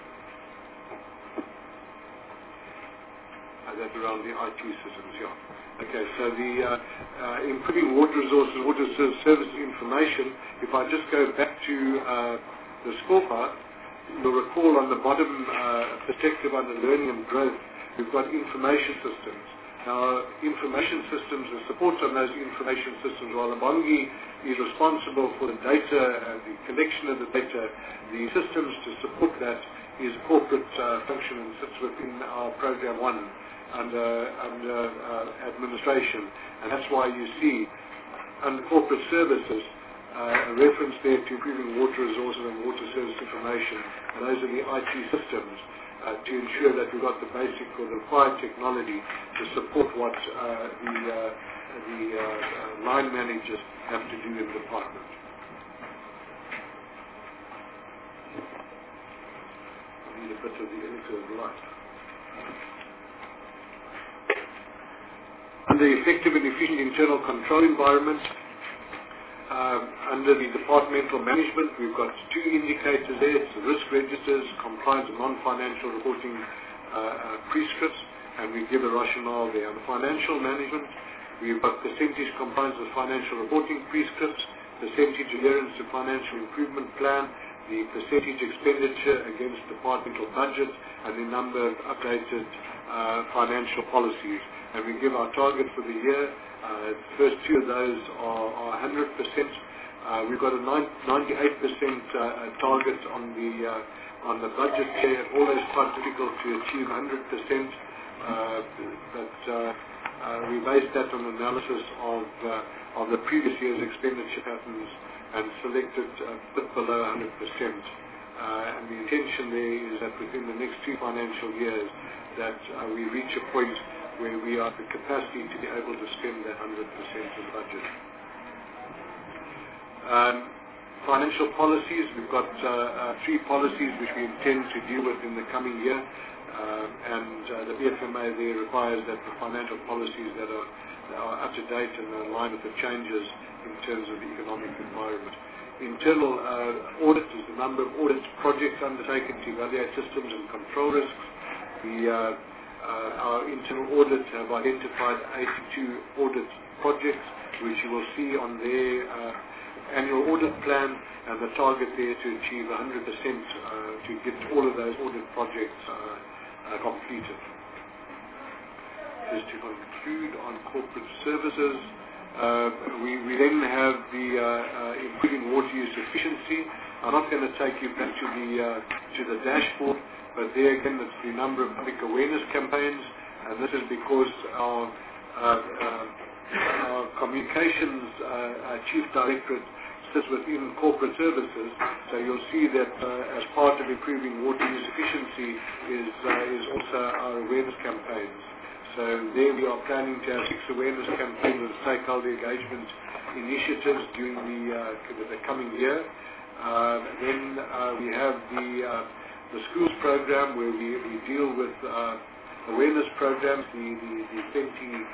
that around the IT systems, yeah. Okay, so the improving water resources, water services information, if I just go back to the scorecard, you'll recall on the bottom perspective under learning and growth, we've got information systems. Now, information systems and support on those information systems, while Bongi is responsible for the data and the collection of the data, the systems to support that is corporate function and sits within our Program 1 under administration. And that's why you see under corporate services a reference there to improving water resources and water service information. And those are the IT systems to ensure that we've got the basic or the required technology to support what the line managers have to do in the department. I need a bit of the editor of light. Under effective and efficient internal control environment, under the departmental management, we've got two indicators there. It's the risk registers, compliance and non-financial reporting prescripts, and we give a rationale there. Under financial management, we've got percentage compliance with financial reporting prescripts, percentage adherence to financial improvement plan, the percentage expenditure against departmental budget, and the number of updated financial policies. And we give our target for the year. The first two of those are 100%. We've got a 98% target on the budget there. Always quite difficult to achieve 100%, but we based that on analysis of the previous year's expenditure patterns and selected a bit below 100%. And the intention there is that within the next 2 financial years that we reach a point where we have the capacity to be able to spend that 100% of the budget. Financial policies, we've got 3 policies which we intend to deal with in the coming year, and the BFMA there requires that the financial policies that are up to date and are in line with the changes in terms of the economic environment. Internal audit is the number of audit projects undertaken to evaluate systems and control risks. Our internal audit have identified 82 audit projects, which you will see on their annual audit plan, and the target there to achieve 100% to get all of those audit projects completed. Just to conclude on corporate services, we then have the improving water use efficiency. I'm not going to take you back to the dashboard, but there again it's the number of public awareness campaigns, and this is because our communications chief directorate sits within corporate services, so you'll see that as part of improving water use efficiency is also our awareness campaigns. So there we are planning to have 6 awareness campaigns and stakeholder engagement initiatives during the coming year. Then we have the schools program where we deal with awareness programs, the 2020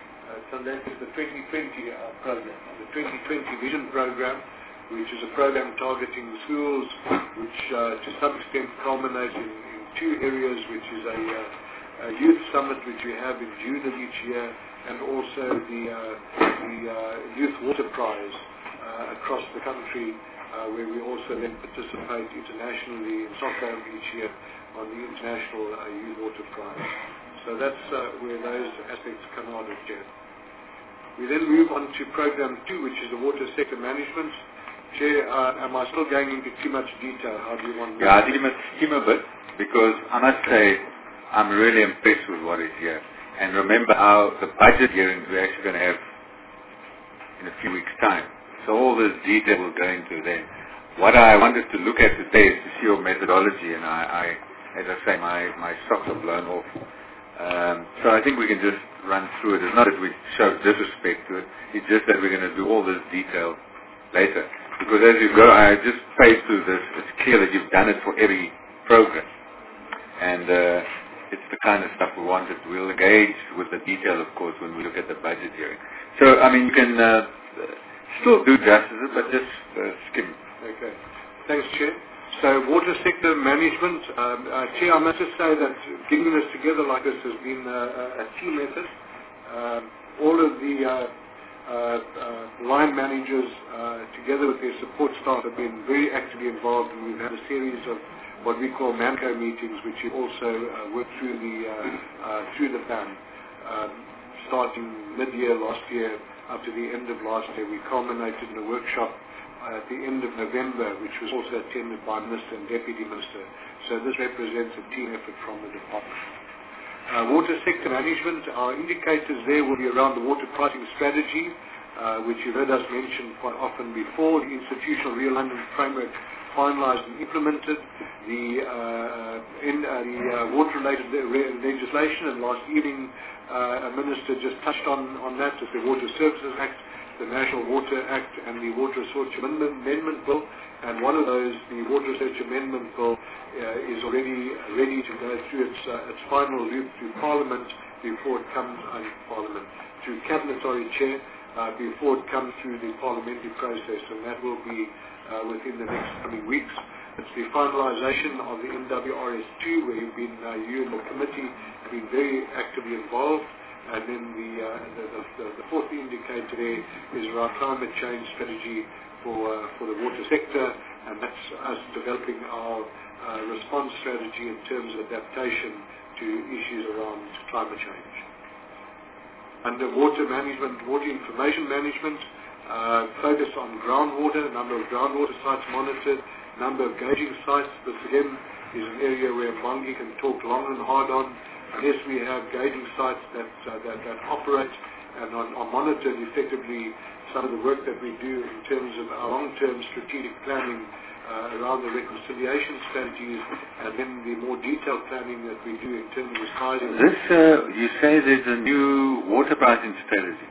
program, the 2020 Vision program, which is a program targeting schools, which to some extent culminates in 2 areas, which is a youth summit which we have in June of each year, and also the Youth Water Prize across the country, where we also then participate internationally in Stockholm each year on the International Youth Water Prize. So that's where those aspects come out of here. We then move on to Program 2, which is the water sector management. Chair, am I still going into too much detail? How do you want me? Yeah, I think you must skim a bit, because I must say I'm really impressed with what is here. And remember the budget hearings we're actually going to have in a few weeks' time. So all this detail will go into then. What I wanted to look at today is to see your methodology, and I as I say, my socks are blown off. So I think we can just run through it. It's not that we show disrespect to it. It's just that we're going to do all this detail later. Because as you go, I just phase through this. It's clear that you've done it for every program. And it's the kind of stuff we wanted. We'll engage with the detail, of course, when we look at the budget hearing. So, I mean, you can still do justice, but just skim. Okay. Thanks, Chair. So, water sector management. Chair, I must just say that getting this together like this has been a team effort. All of the line managers, together with their support staff, have been very actively involved, and we've had a series of what we call MANCO meetings, which you also worked through the plan. Starting mid-year last year up to the end of last year, we culminated in a workshop at the end of November, which was also attended by Minister and Deputy Minister. So this represents a team effort from the department. Water sector management, our indicators there will be around the water pricing strategy, which you've heard us mention quite often before, the institutional realignment framework finalised and implemented, the water-related legislation, and last evening a Minister just touched on that, as the Water Services Act, the National Water Act, and the Water Research Amendment Bill. And one of those, the Water Research Amendment Bill, is already ready to go through its final loop through Parliament before it comes through Cabinet, Chair, before it comes through the parliamentary process, and that will be within the next coming weeks. It's the finalisation of the NWRS2, where you've been, you and the committee have been very actively involved. And then the fourth indicator there is our climate change strategy for the water sector, and that's us developing our response strategy in terms of adaptation to issues around climate change. Under water management, water information management, focus on groundwater, number of groundwater sites monitored, number of gauging sites. This again is an area where Bongi can talk long and hard on. Unless we have gauging sites that operate and are monitored effectively, some of the work that we do in terms of our long-term strategic planning around the reconciliation strategies, and then the more detailed planning that we do in terms of sizing. This, you say there's a new water pricing strategy.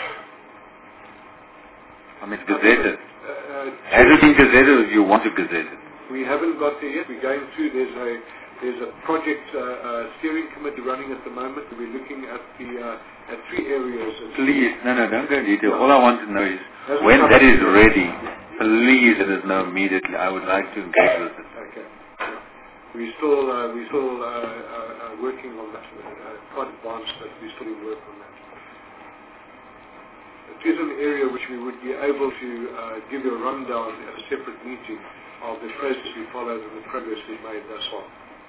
I mean, it's gazetted. Has it been gazetted, or do you want to gazette it? We haven't got there yet. We're going through. There's a project steering committee running at the moment. We're looking at three areas. Please, no, don't go in detail. All I want to know is when that is ready, please let us know immediately. I would like to engage with it. Okay. We're still working on that. Quite advanced, but we're still in work on that. It is an area which we would be able to give you a rundown at a separate meeting of the process we followed and the progress we've made thus far.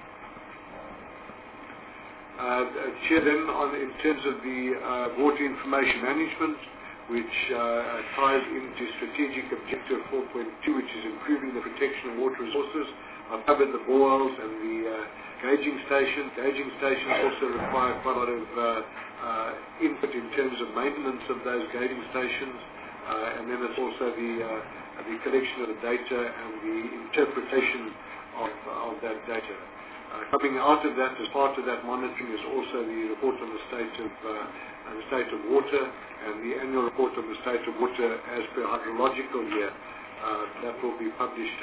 Chair, then in terms of the water information management, which ties into strategic objective 4.2, which is improving the protection of water resources. I've covered the borewells and the gauging stations. Gauging stations also require quite a lot of input in terms of maintenance of those gauging stations, and then it's also the collection of the data and the interpretation of that data. Coming out of that, as part of that monitoring, is also the report on the state of water, and the annual report on the state of water as per hydrological year. That will be published.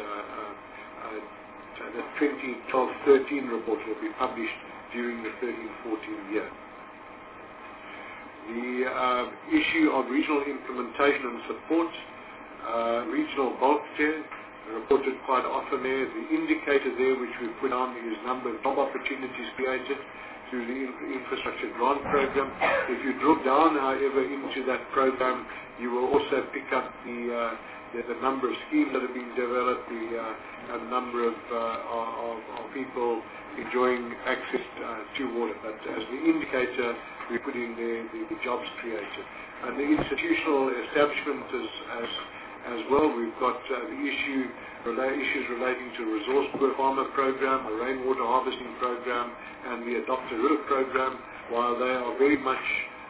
The 2012-13 report will be published during the 13-14 year. The issue of regional implementation and support, regional bulk share, reported quite often there. The indicator there which we put on is number of job opportunities created through the infrastructure grant program. If you drill down, however, into that program, you will also pick up the number of schemes that have been developed, the number of people enjoying access to water. But as the indicator, we put in the jobs created. And the institutional establishment as well, we've got the issues relating to resource poor farmer program, a rainwater harvesting program, and the Adopt a River program. While they are very much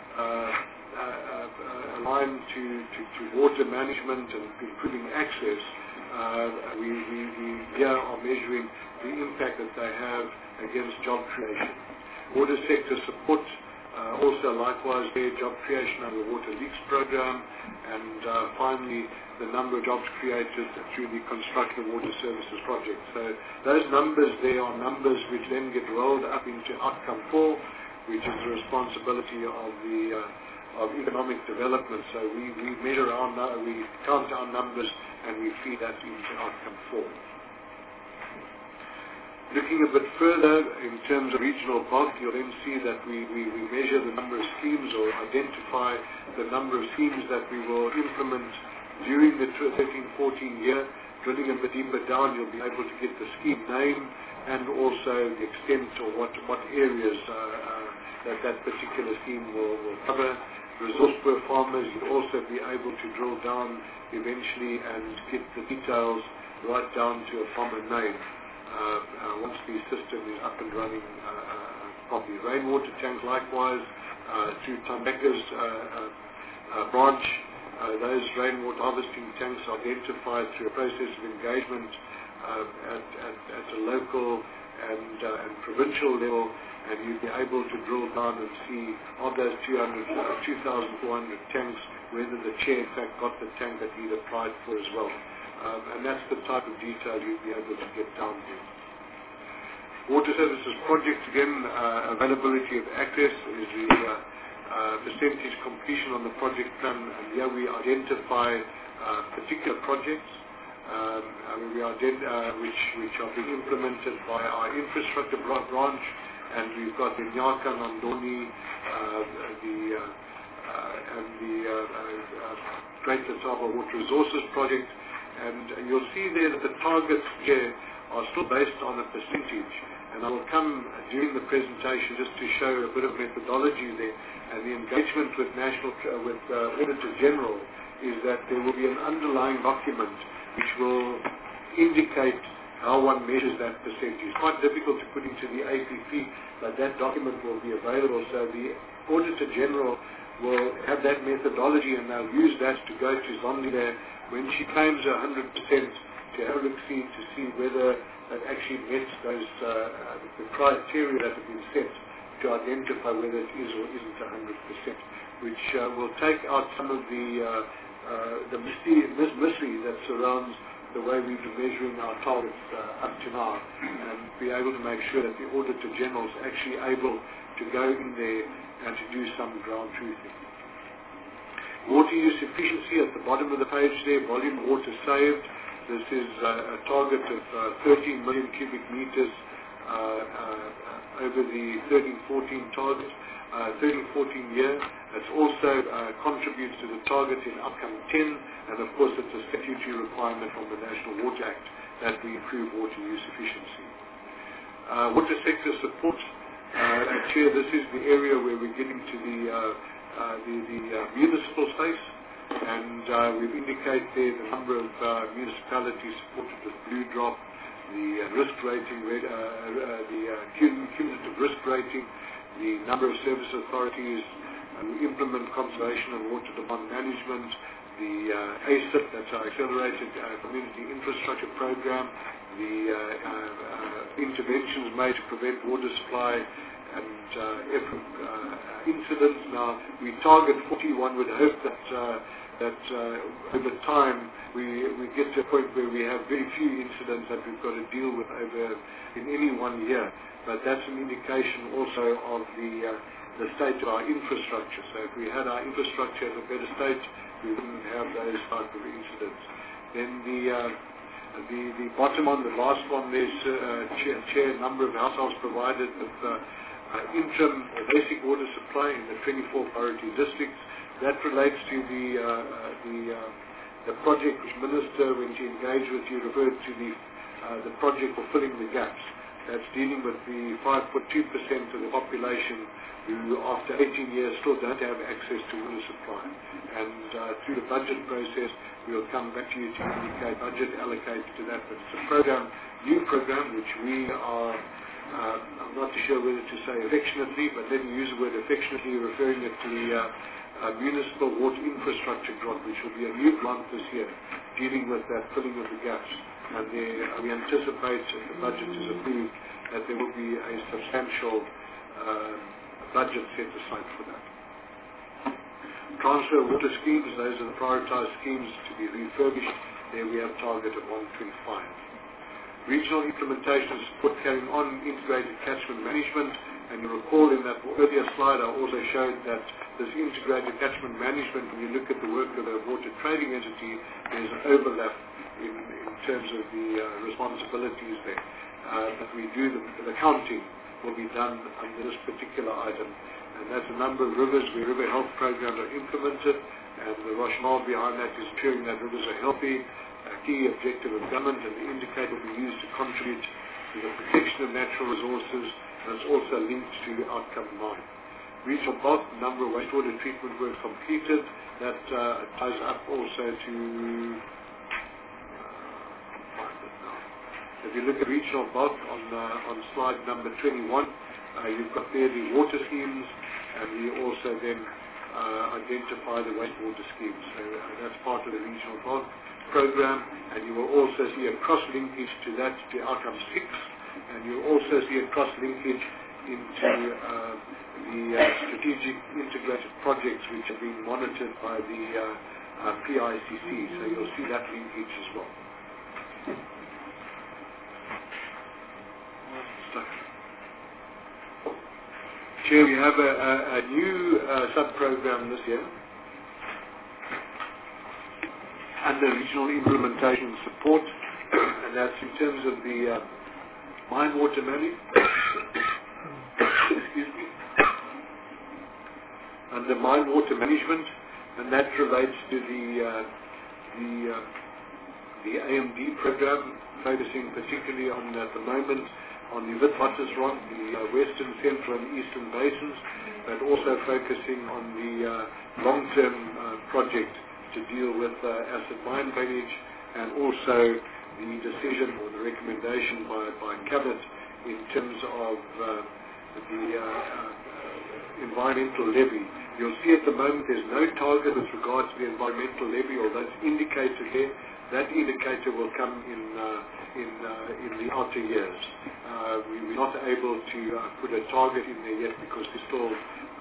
aligned to water management and improving access, we here are measuring the impact that they have against job creation. Water sector support Also, likewise, their job creation under the Water Leaks Program, and finally, the number of jobs created through the construction of water services projects. So those numbers there are numbers which then get rolled up into outcome 4, which is the responsibility of the of economic development. So we measure we count our numbers and we feed that into outcome 4. Looking a bit further in terms of regional bulk, you'll then see that we measure the number of schemes or identify the number of schemes that we will implement during the 13-14 year. Drilling a bit deeper down, you'll be able to get the scheme name and also the extent or what areas that particular scheme will cover. Resource per farmers, you'll also be able to drill down eventually and get the details right down to a farmer name. Once the system is up and running properly. Rainwater tanks likewise, through Tambeka's branch, those rainwater harvesting tanks are identified through a process of engagement at a local and provincial level, and you'll be able to drill down and see of those 2,400 tanks whether the chair in fact got the tank that he'd applied for as well. And that's the type of detail you'll be able to get down to. Water services projects, again, availability of access is the percentage completion on the project plan. And here we identify particular projects which are being implemented by our infrastructure branch, and we've got the Nyaka, Nandoni, and the Great Letaba Water Resources project. And you'll see there that the targets here are still based on a percentage. And I will come during the presentation just to show a bit of methodology there. And the engagement with Auditor General is that there will be an underlying document which will indicate how one measures that percentage. It's quite difficult to put into the APP, but that document will be available. So the Auditor General will have that methodology, and they'll use that to go to Zondile when she claims 100% to have a look to see whether it actually met those the criteria that have been set to identify whether it is or isn't 100%, which will take out some of the mystery that surrounds the way we've been measuring our targets up to now, and be able to make sure that the Auditor General is actually able to go in there and to do some ground truthing. Water use efficiency at the bottom of the page there, volume of water saved. This is a target of 13 million cubic meters over the 13-14 target, 13-14 year. It also contributes to the target in outcome 10, and of course it's a statutory requirement from the National Water Act that we improve water use efficiency. Water sector support. Chair, this is the area where we're getting to the municipal space, and we've indicated there the number of municipalities supported with Blue Drop, the risk rating, the cumulative risk rating, the number of service authorities who implement conservation and water demand management, the ACIP, that's our Accelerated Community Infrastructure Program, the interventions made to prevent water supply and incidents. Now, we target 41. Would hope that over time we get to a point where we have very few incidents that we've got to deal with over in any one year. But that's an indication also of the state of our infrastructure. So if we had our infrastructure in a better state, we wouldn't have those type of incidents. Then the bottom one, the last one, there's chair number of households provided with interim or basic water supply in the 24 priority districts. That relates to the project which Minister, when she engaged with you, referred to the project for filling the gaps. That's dealing with the 5.2% of the population who, after 18 years, still don't have access to water supply. And through the budget process, we'll come back to you to indicate budget allocated to that. But it's a new program, which we are, I'm not sure whether to say affectionately, but let me use the word affectionately, referring it to the municipal water infrastructure grant, which will be a new grant this year, dealing with that filling of the gaps. And we anticipate, if the budget is approved, that there will be a substantial budget set aside for that. Transfer water schemes, those are the prioritised schemes to be refurbished. There we have target of 125. Regional implementation support carrying on integrated catchment management, and you recall in that earlier slide I also showed that this integrated catchment management, when you look at the work of the water trading entity, there's an overlap in terms of the responsibilities there. But we do the counting will be done under this particular item, and that's a number of rivers where river health programs are implemented, and the rationale behind that is ensuring that rivers are healthy, a key objective of government, and the indicator will be used to contribute to the protection of natural resources, and it's also linked to outcome 9. Regional bulk, number of wastewater treatment work completed, that ties up also to if you look at regional bulk on slide number 21, you've got there the water schemes, and we also then identify the wastewater schemes. So that's part of the regional bulk program, and you will also see a cross-linkage to that, to outcome 6, and you'll also see a cross-linkage into the strategic integrated projects which are being monitored by the PICC, so you'll see that linkage as well. Chair, we have a new sub-program this year under regional implementation support, and that's in terms of the mine water management. Excuse me. Under mine water management, and that relates to the AMD program, focusing particularly on at the moment on the Witwatersrand, the western, central and eastern basins, but also focusing on the long-term project to deal with acid mine drainage, and also the decision or the recommendation by Cabinet in terms of the environmental levy. You'll see at the moment there's no target with regards to the environmental levy, although it's indicated here. That indicator will come in the outer years. We're not able to put a target in there yet because there's still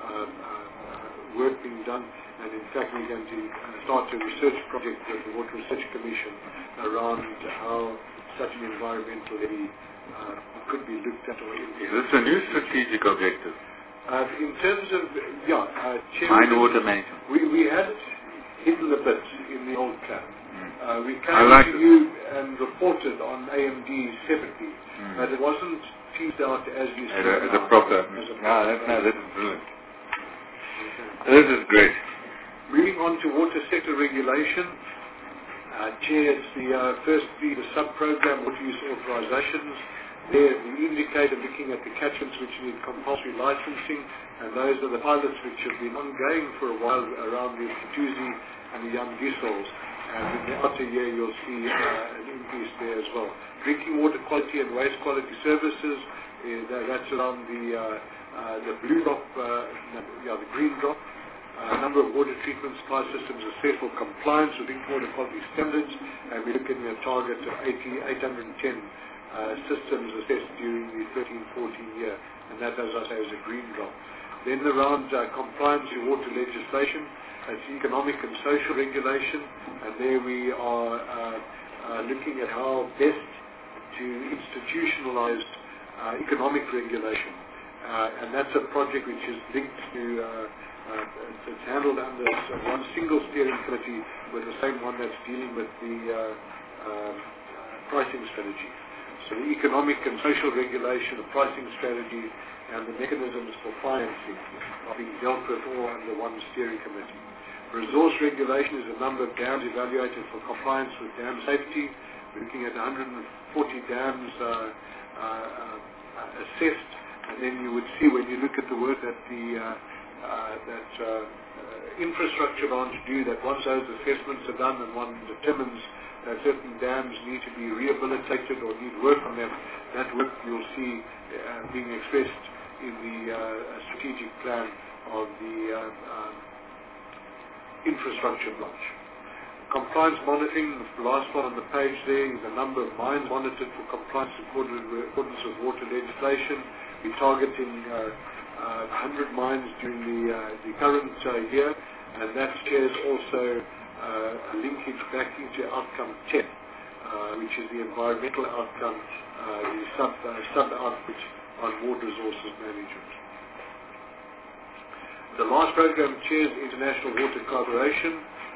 work being done, and in fact we're going to start a research project with the Water Research Commission around how such an environmental levy could be looked at or implemented. Is this a new strategic objective? In terms of, mine water management. We had it hidden a bit in the old plan. We came like to you and reported on AMD separately, but it wasn't teased out as you said. As a proper. That is brilliant. Okay. This is great. Moving on to water sector regulation. Chair, it's firstly the sub-program water use authorizations. There we indicated looking at the catchments which need compulsory licensing, and those are the pilots which have been ongoing for a while around the Tuzi and the Young Diesels. And in the outer year you'll see an increase there as well. Drinking water quality and waste quality services, that's around the blue drop, the green drop. Number of water treatment supply systems assessed for compliance with drinking water quality standards, and we're looking at a target of 810 systems assessed during the 13-14 year, and that, as I say, is a green drop. Then around compliance with water legislation, it's economic and social regulation, and there we are looking at how best to institutionalize economic regulation, and that's a project which is linked to it's handled under one single steering committee with the same one that's dealing with the pricing strategy. So the economic and social regulation, the pricing strategy, and the mechanisms for financing are being dealt with all under one steering committee. Resource regulation is a number of dams evaluated for compliance with dam safety. We're looking at 140 dams assessed, and then you would see when you look at the work that the infrastructure branch do, that once those assessments are done and one determines that certain dams need to be rehabilitated or need work on them, that work you'll see being expressed in the strategic plan of the infrastructure branch. Compliance monitoring, the last one on the page there is the number of mines monitored for compliance in accordance with water legislation. We're targeting 100 mines during the current year, and that shares also a linkage back into outcome 10, which is the environmental outcome, the sub-output on water resources management. The last program chairs International Water Cooperation.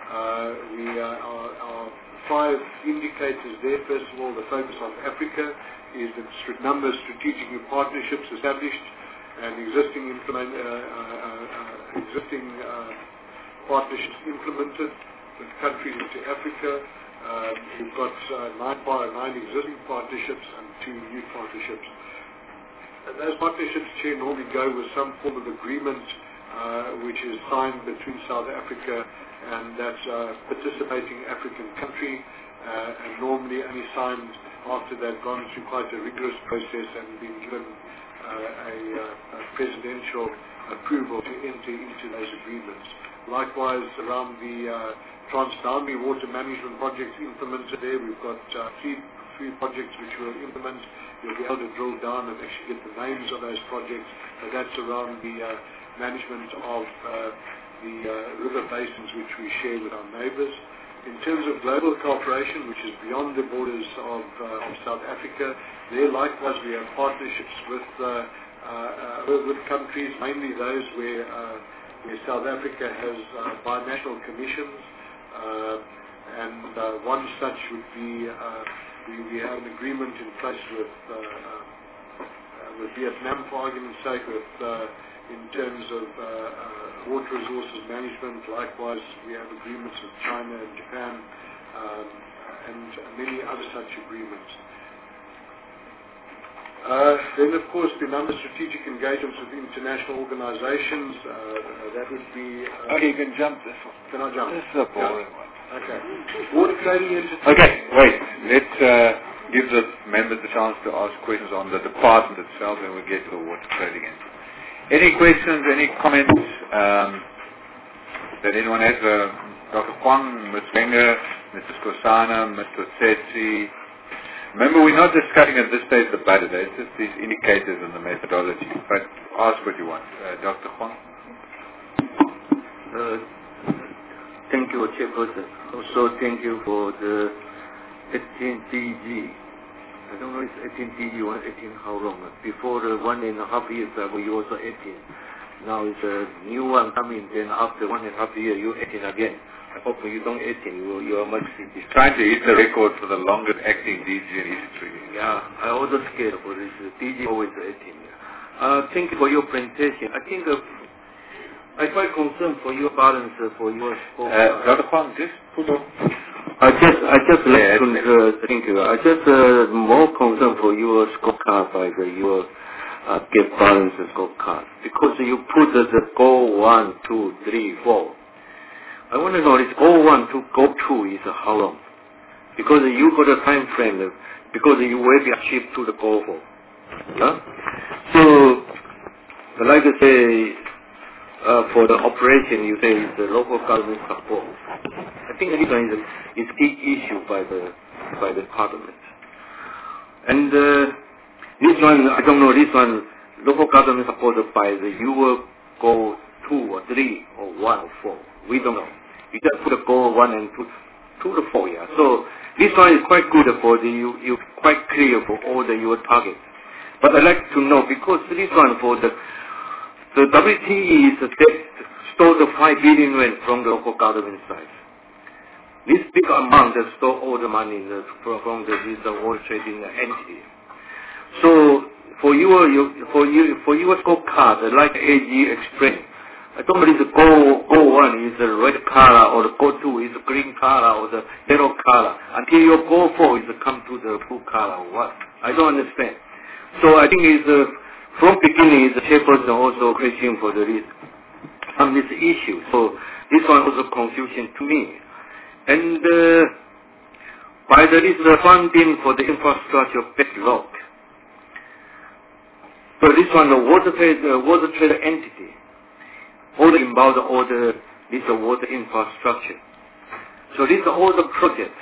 Our 5 indicators there. First of all, the focus on Africa is the number of strategic new partnerships established and existing partnerships implemented with countries into Africa. We've got 9 existing partnerships and 2 new partnerships. And those partnerships normally go with some form of agreement which is signed between South Africa and that participating African country, and normally only signed after they've gone through quite a rigorous process and been given a presidential approval to enter into those agreements. Likewise, around the Trans-Boundary Water Management projects implemented there, we've got 3 projects which we'll implement. You'll be able to drill down and actually get the names of those projects, but that's around the management of the river basins which we share with our neighbours. In terms of global cooperation, which is beyond the borders of South Africa, there likewise we have partnerships with countries, mainly those where South Africa has binational commissions, and one such would be we have an agreement in place with Vietnam, for argument's sake, in terms of water resources management. Likewise, we have agreements with China and Japan, and many other such agreements. Then, of course, the number of strategic engagements with international organizations. That would be... okay, you can jump this one. Can I jump? This is a boring one. Okay. Water trading entities. Okay, wait. Let's give the members the chance to ask questions on the department itself, and we'll get to the water trading entity. Any questions, any comments that anyone has? Dr. Kwang, Ms. Wenger, Mr. Skosana, Mr. Tsetsi. Remember, we're not discussing at this stage the budget. It's just these indicators and the methodology. But ask what you want. Dr. Kwang? Thank you, Chairperson. Also, thank you for the 18DG. I don't know if 18DG or 18 how long. Before the 1.5 years ago, you also 18. Now it's a new one coming. Then after 1.5 years, you 18 again. I hope you don't 18. You are much. He's trying to hit the record for the longest acting DG in history. Yeah, I also scared for this. DG always 18. Thank you for your presentation. I think I'm quite concerned for your balance for your score. Dr. Kwang, just put on. I just like to thank you. I just more concerned for your scorecard by your get balance scorecard, because you put the goal 1, 2, 3, 4. I want to know this goal 1 to goal 2 is how long? Because you got a time frame, because you will be achieved to the goal 4. Huh? So, like I say, for the operation, you say it's the local government support. I think this one is key issue by the parliament. And this one, I don't know, this one, local government supported by the you go 2 or 3 or 1 or 4. We don't know. You just put a goal 1 and 2 to 4, yeah. So this one is quite good for you quite clear for all your targets. But I'd like to know, because this one for the WTE is stole the 5 billion rand from the local government side. This big amount that stole all the money from this world trading entity. So for your scorecard, like AG explained, I don't know if the goal 1 is the red color or the goal 2 is the green color or the yellow color until your goal 4 is come to the blue color or what. I don't understand. So I think it's from beginning, the chairperson also question for this issue. So this one was a confusion to me. And by this funding for the infrastructure backlog. So this one, the water trade entity, all involved all this water infrastructure. So this all the project.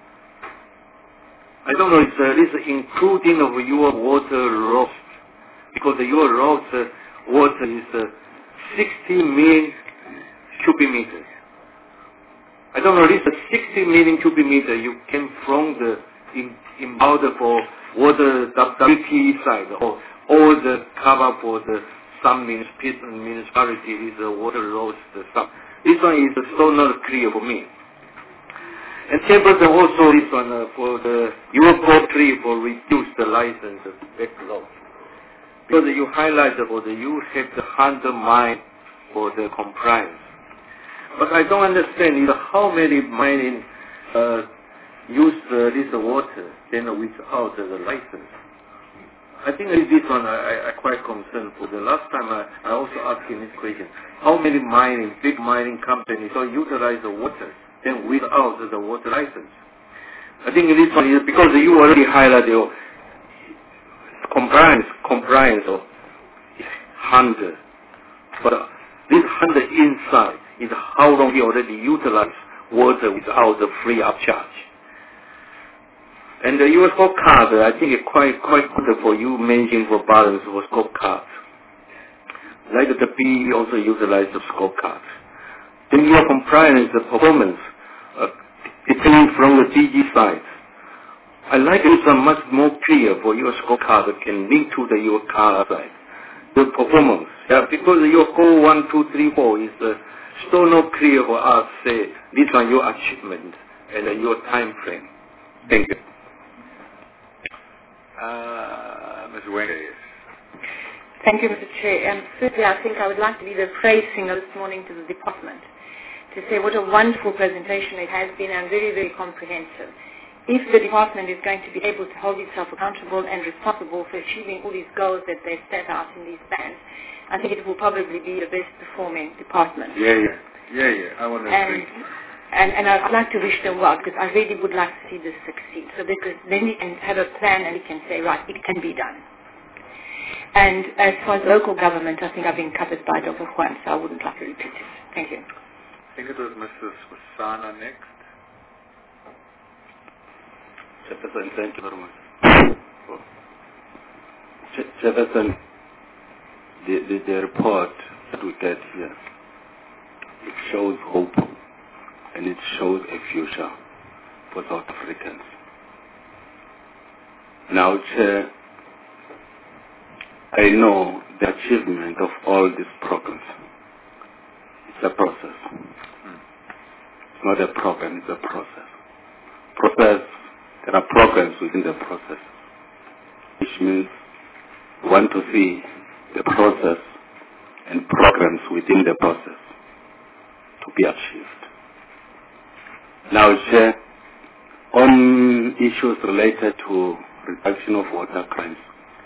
I don't know, this including of your water loss. Because your roads water is 60 million cubic meters. I don't know, this 60 million cubic meter you came from the inbound for water WTE side, or all the cover for the some municipality is water loss. This one is so not clear for me. And 10% also this one for the Euro 3 for reduce the license backlog. Because you highlighted for the you have the 100 mile for the compliance. But I don't understand is how many mining use this water then without the license. I think this one I quite concerned for. The last time I also asked him this question. How many big mining companies utilize the water then without the water license? I think this one is because you already highlighted your compliance of 100. But this 100 inside is how long we already utilize water without the free of charge. And the US scorecard, I think it's quite good for you mentioning for balance for scorecard. Like the PE also utilize the scorecard. Then your compliance, the performance, depending from the DG side. I like this one much more clear for your scorecard that can link to your car side. The performance. Yeah, because your goal 1, 2, 3, 4 is still not clear for us, say, this one your achievement and your time frame. Thank you. Ms. Wenger, yes. Thank you, Mr. Chair. Firstly, I think I would like to be the praise singer this morning to the department to say what a wonderful presentation it has been and very, very comprehensive. If the department is going to be able to hold itself accountable and responsible for achieving all these goals that they've set out in these plans, I think it will probably be the best performing department. Yeah. I want to agree. And I'd like to wish them well because I really would like to see this succeed. So because then we can have a plan and we can say, right, it can be done. And as far as local government, I think I've been covered by Dr. Juan, so I wouldn't like to repeat it. Thank you. I think it was Mrs. Wasana next. Jefferson, thank you very much. Jefferson, the report that we get here, it shows hope and it shows a future for South Africans. Now, Chair, I know the achievement of all these programs. It's a process. It's not a program, it's a process. There are programs within the process, which means we want to see the process and programs within the process to be achieved. Now, Chair, on issues related to reduction of water crimes,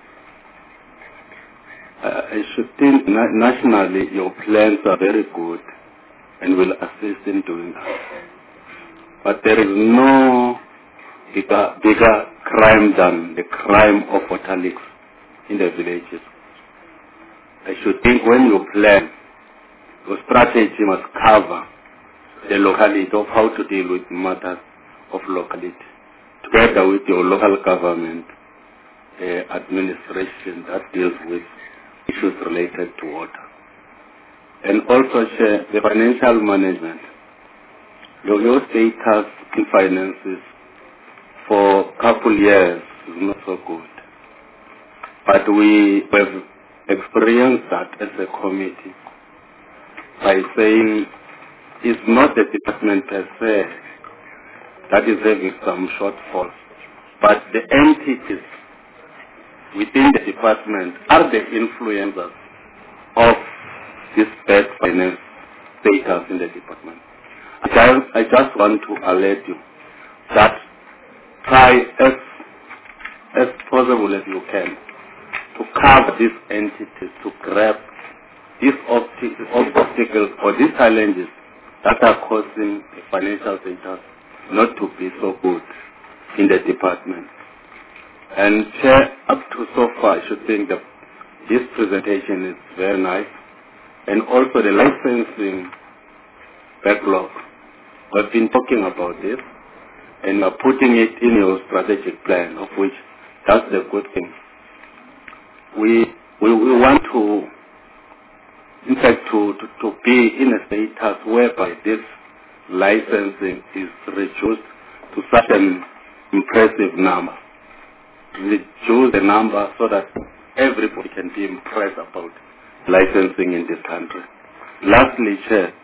I should think nationally your plans are very good and will assist in doing that. But there is no bigger crime than the crime of water leaks in the villages. I should think when you plan, your strategy must cover the locality of how to deal with matters of locality, together with your local government administration that deals with issues related to water. And also share the financial management. Your status in finances for a couple years is not so good. But we have experienced that as a committee by saying it's not the department per se that is having some shortfalls, but the entities within the department are the influencers of this bad finance status in the department. I just want to alert you that try as possible as you can to cover these entities, to grab these obstacles or these challenges that are causing the financial status not to be so good in the department. And Chair, up to so far, I should think that this presentation is very nice. And also the licensing backlog. We've been talking about this and we're putting it in your strategic plan, of which that's the good thing. We want to in fact, to be in a status whereby this licensing is reduced to such an impressive number. Reduce the number so that everybody can be impressed about licensing in this country. Lastly, Chair,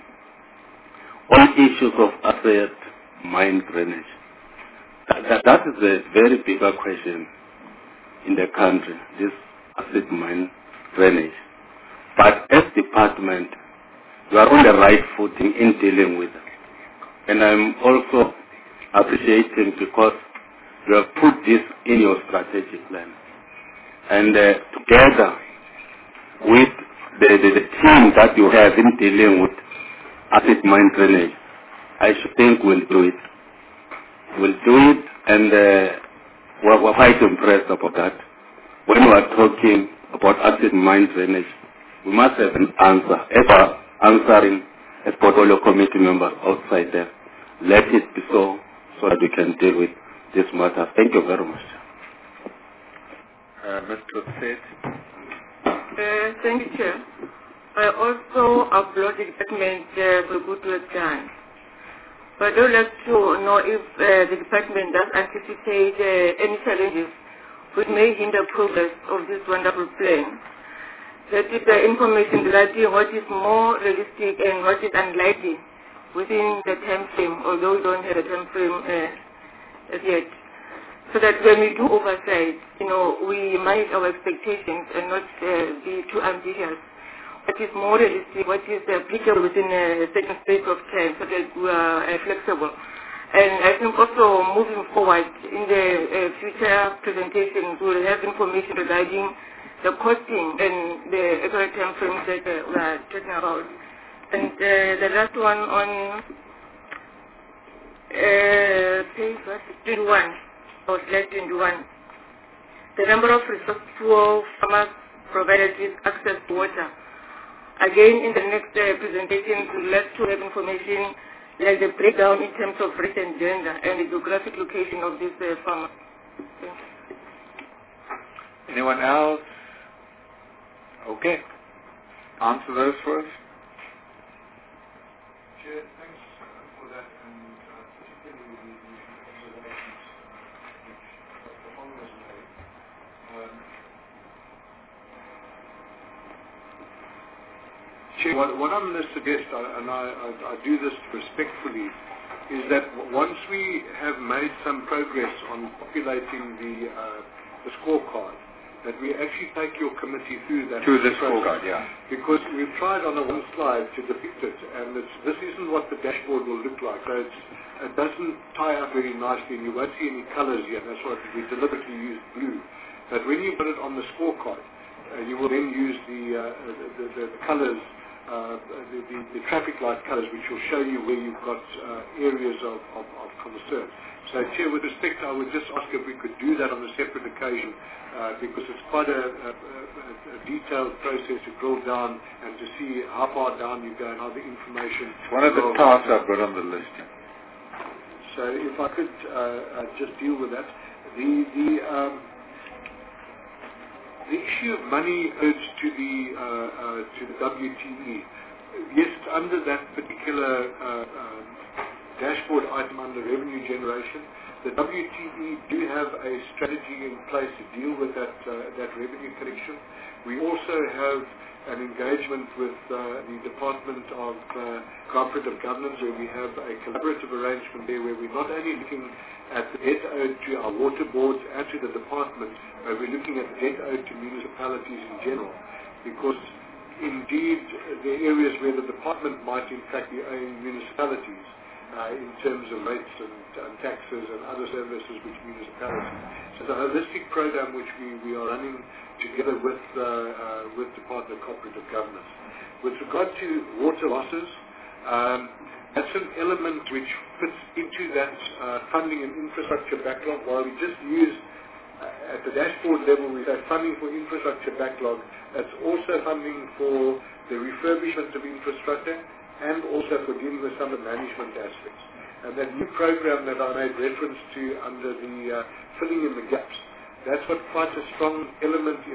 on issues of asset mine drainage, that is a very bigger question in the country, this asset mine drainage. But as department, we are on the right footing in dealing with it. And I'm also appreciating because you have put this in your strategic plan. And together with the team that you have in dealing with asset mine drainage, I should think we'll do it. We'll do it, and we're quite impressed about that. When we are talking about asset mine drainage, we must have an answer. If we're answering as portfolio committee members outside there, let it be so that we can deal with this matter. Thank you very much. Mr. Seth. Thank you, Chair. I also applaud the department for good work done. But I would like to know if the department does anticipate any challenges which may hinder progress of this wonderful plan. That is the information regarding what is more realistic and what is unlikely within the time frame, although we don't have a time frame as yet. So that when we do oversight, we manage our expectations and not be too ambitious. What is more realistic, what is applicable within a certain space of time, so that we are flexible. And I think also moving forward in the future presentations, we will have information regarding the costing and the accurate time frames that we are talking about. And the last one on page 21, or slide 21, the number of resource poor farmers provided with access to water. Again, in the next presentation, we would like to have information like the breakdown in terms of race and gender and the geographic location of these farmers. Thank you. Anyone else? Okay. Answer those first. Chair, thanks for that, and particularly the observations which Dr. Hong has made. Chair, what I'm going to suggest, and I do this respectfully, is that once we have made some progress on populating the scorecard, that we actually take your committee through that. Through the scorecard, yeah. Because we've tried on one slide to depict it, and this isn't what the dashboard will look like. So it doesn't tie up very nicely, and you won't see any colors yet. That's why we deliberately used blue. But when you put it on the scorecard, you will then use the colors, the traffic light colors, which will show you where you've got areas of concern. So, Chair, with respect, I would just ask if we could do that on a separate occasion, because it's quite a detailed process to drill down and to see how far down you go and how the information... It's one of the tasks I've got on the list. So if I could just deal with that. The issue of money owed to the WTE, yes, under that particular dashboard item under revenue generation, the WTE do have a strategy in place to deal with that revenue collection. We also have an engagement with the Department of Cooperative Governance, where we have a collaborative arrangement there where we're not only looking at the debt owed to our water boards and to the department, but we're looking at the debt owed to municipalities in general, because indeed the areas where the department might in fact be owing municipalities in terms of rates and taxes and other services which municipalities. So it's a holistic program which we are running together with Department of Cooperative Governance. With regard to water losses, that's an element which fits into that funding and infrastructure backlog. While we just use at the dashboard level, we say funding for infrastructure backlog, that's also funding for the refurbishment of infrastructure and also for dealing with some of the management aspects. And that new program that I made reference to under the filling in the gaps, that's got quite a strong element in it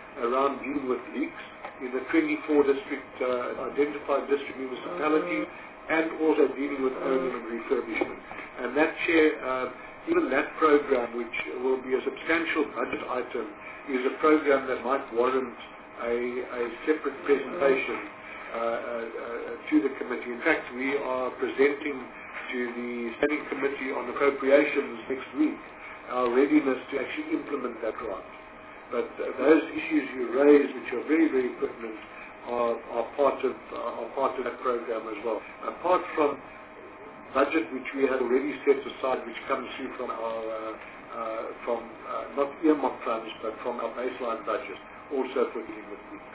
around dealing with leaks in the 24 identified district municipalities, and also dealing with owning and refurbishment. And that, Chair, even that program, which will be a substantial budget item, is a program that might warrant a separate presentation to the committee. In fact, we are presenting to the Standing Committee on Appropriations next week our readiness to actually implement that grant. But those issues you raise, which are very, very pertinent, are part of that program as well. Apart from budget which we had already set aside, which comes through from our not earmark funds, but from our baseline budget, also for dealing with leaks.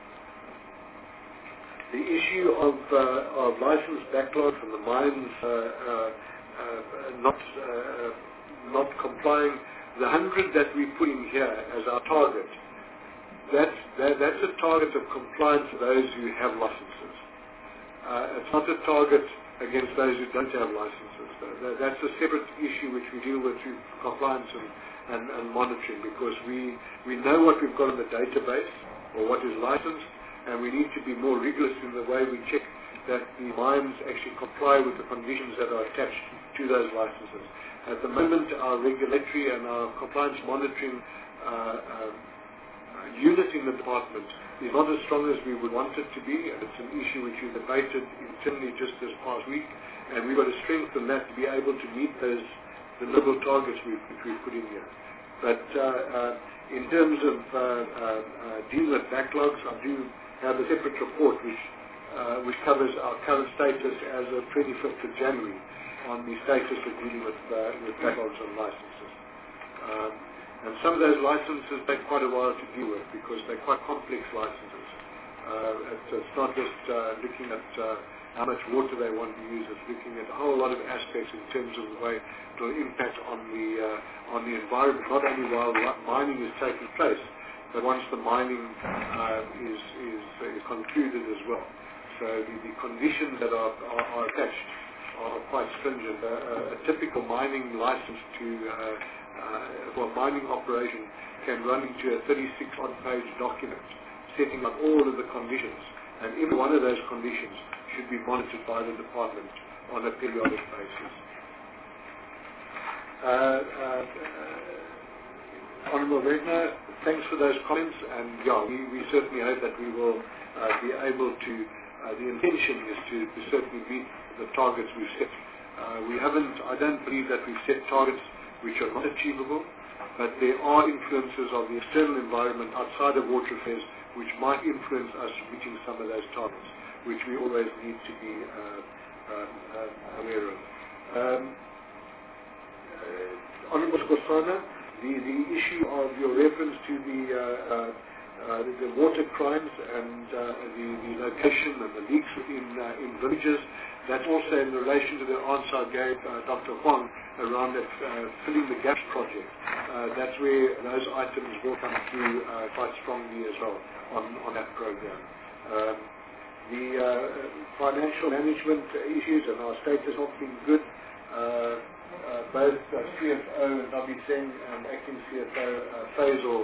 The issue of license backlog from the mines not complying, the 100 that we put in here as our target, that's a target of compliance for those who have licenses. It's not a target against those who don't have licenses. That's a separate issue which we deal with through compliance and monitoring, because we know what we've got in the database or what is licensed, and we need to be more rigorous in the way we check that the mines actually comply with the conditions that are attached to those licenses. At the moment, our regulatory and our compliance monitoring unit in the department is not as strong as we would want it to be, and it's an issue which we debated internally just this past week, and we've got to strengthen that to be able to meet the liberal targets which we've put in here. But in terms of dealing with backlogs, I do have a separate report which covers our current status as of 25th of January on the status of dealing with backlogs on licenses. And some of those licenses take quite a while to deal with because they're quite complex licenses. It's not just looking at how much water they want to use, it's looking at a whole lot of aspects in terms of the way it will impact on the environment, not only while mining is taking place, but once the mining is concluded as well. So the conditions that are attached are quite stringent. A typical mining license for a mining operation can run into a 36-odd page document setting up all of the conditions, and every one of those conditions should be monitored by the department on a periodic basis. Honourable Regner, thanks for those comments, and yeah, we certainly hope that we will be able to, the intention is to certainly meet the targets we've set. I don't believe that we've set targets which are not achievable, but there are influences of the external environment outside of water affairs which might influence us reaching some of those targets, which we always need to be aware of. Honourable Skosana, the issue of your reference to the water crimes and the location and the leaks in villages, that's also in relation to the answer I gave Dr. Huang around that Filling the Gaps project. That's where those items will come through quite strongly as well on that program. The financial management issues and our status not been good. Both CFO Nabi Singh and acting CFO Faisal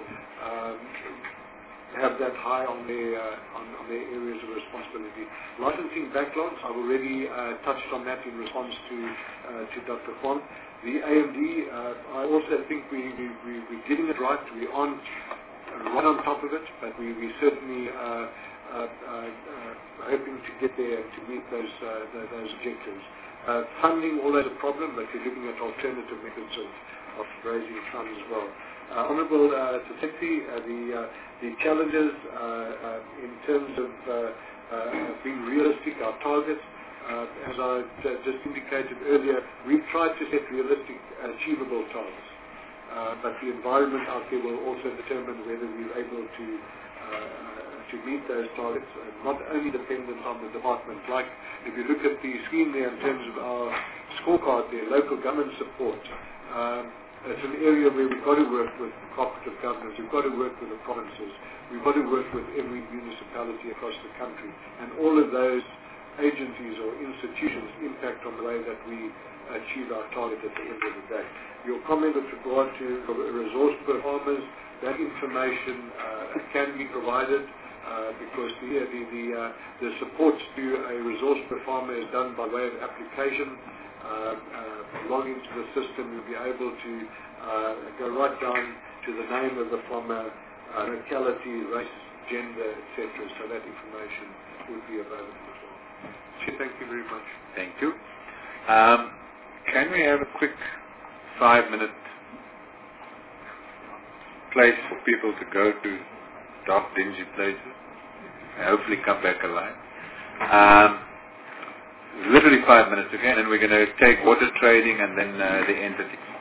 have that high on their areas of responsibility. Licensing backlogs, I've already touched on that in response to Dr. Huang. The AMD, I also think we're getting it right. We aren't right on top of it, but we certainly hoping to get there to meet those objectives. Funding, always a problem, but we're looking at alternative methods of raising funds as well. Honourable Tshisekedi, the challenges in terms of being realistic, our targets, as I just indicated earlier, we've tried to set realistic, achievable targets. But the environment out there will also determine whether we're able to meet those targets, not only dependent on the department. Like if you look at the scheme there in terms of our scorecard there, local government support, it's an area where we've got to work with cooperative governments, we've got to work with the provinces, we've got to work with every municipality across the country, and all of those agencies or institutions impact on the way that we achieve our target at the end of the day. Your comment with regard to resource poor farmers, that information can be provided because the support to a resource per farmer is done by way of application. Log into the system, you'll be able to go right down to the name of the farmer, locality, race, gender, etc. So that information would be available as well. Thank you very much. Thank you. Can we have a quick 5-minute place for people to go to dark, dingy places and hopefully come back alive? Literally 5 minutes again, and we're going to take water trading and then the entities.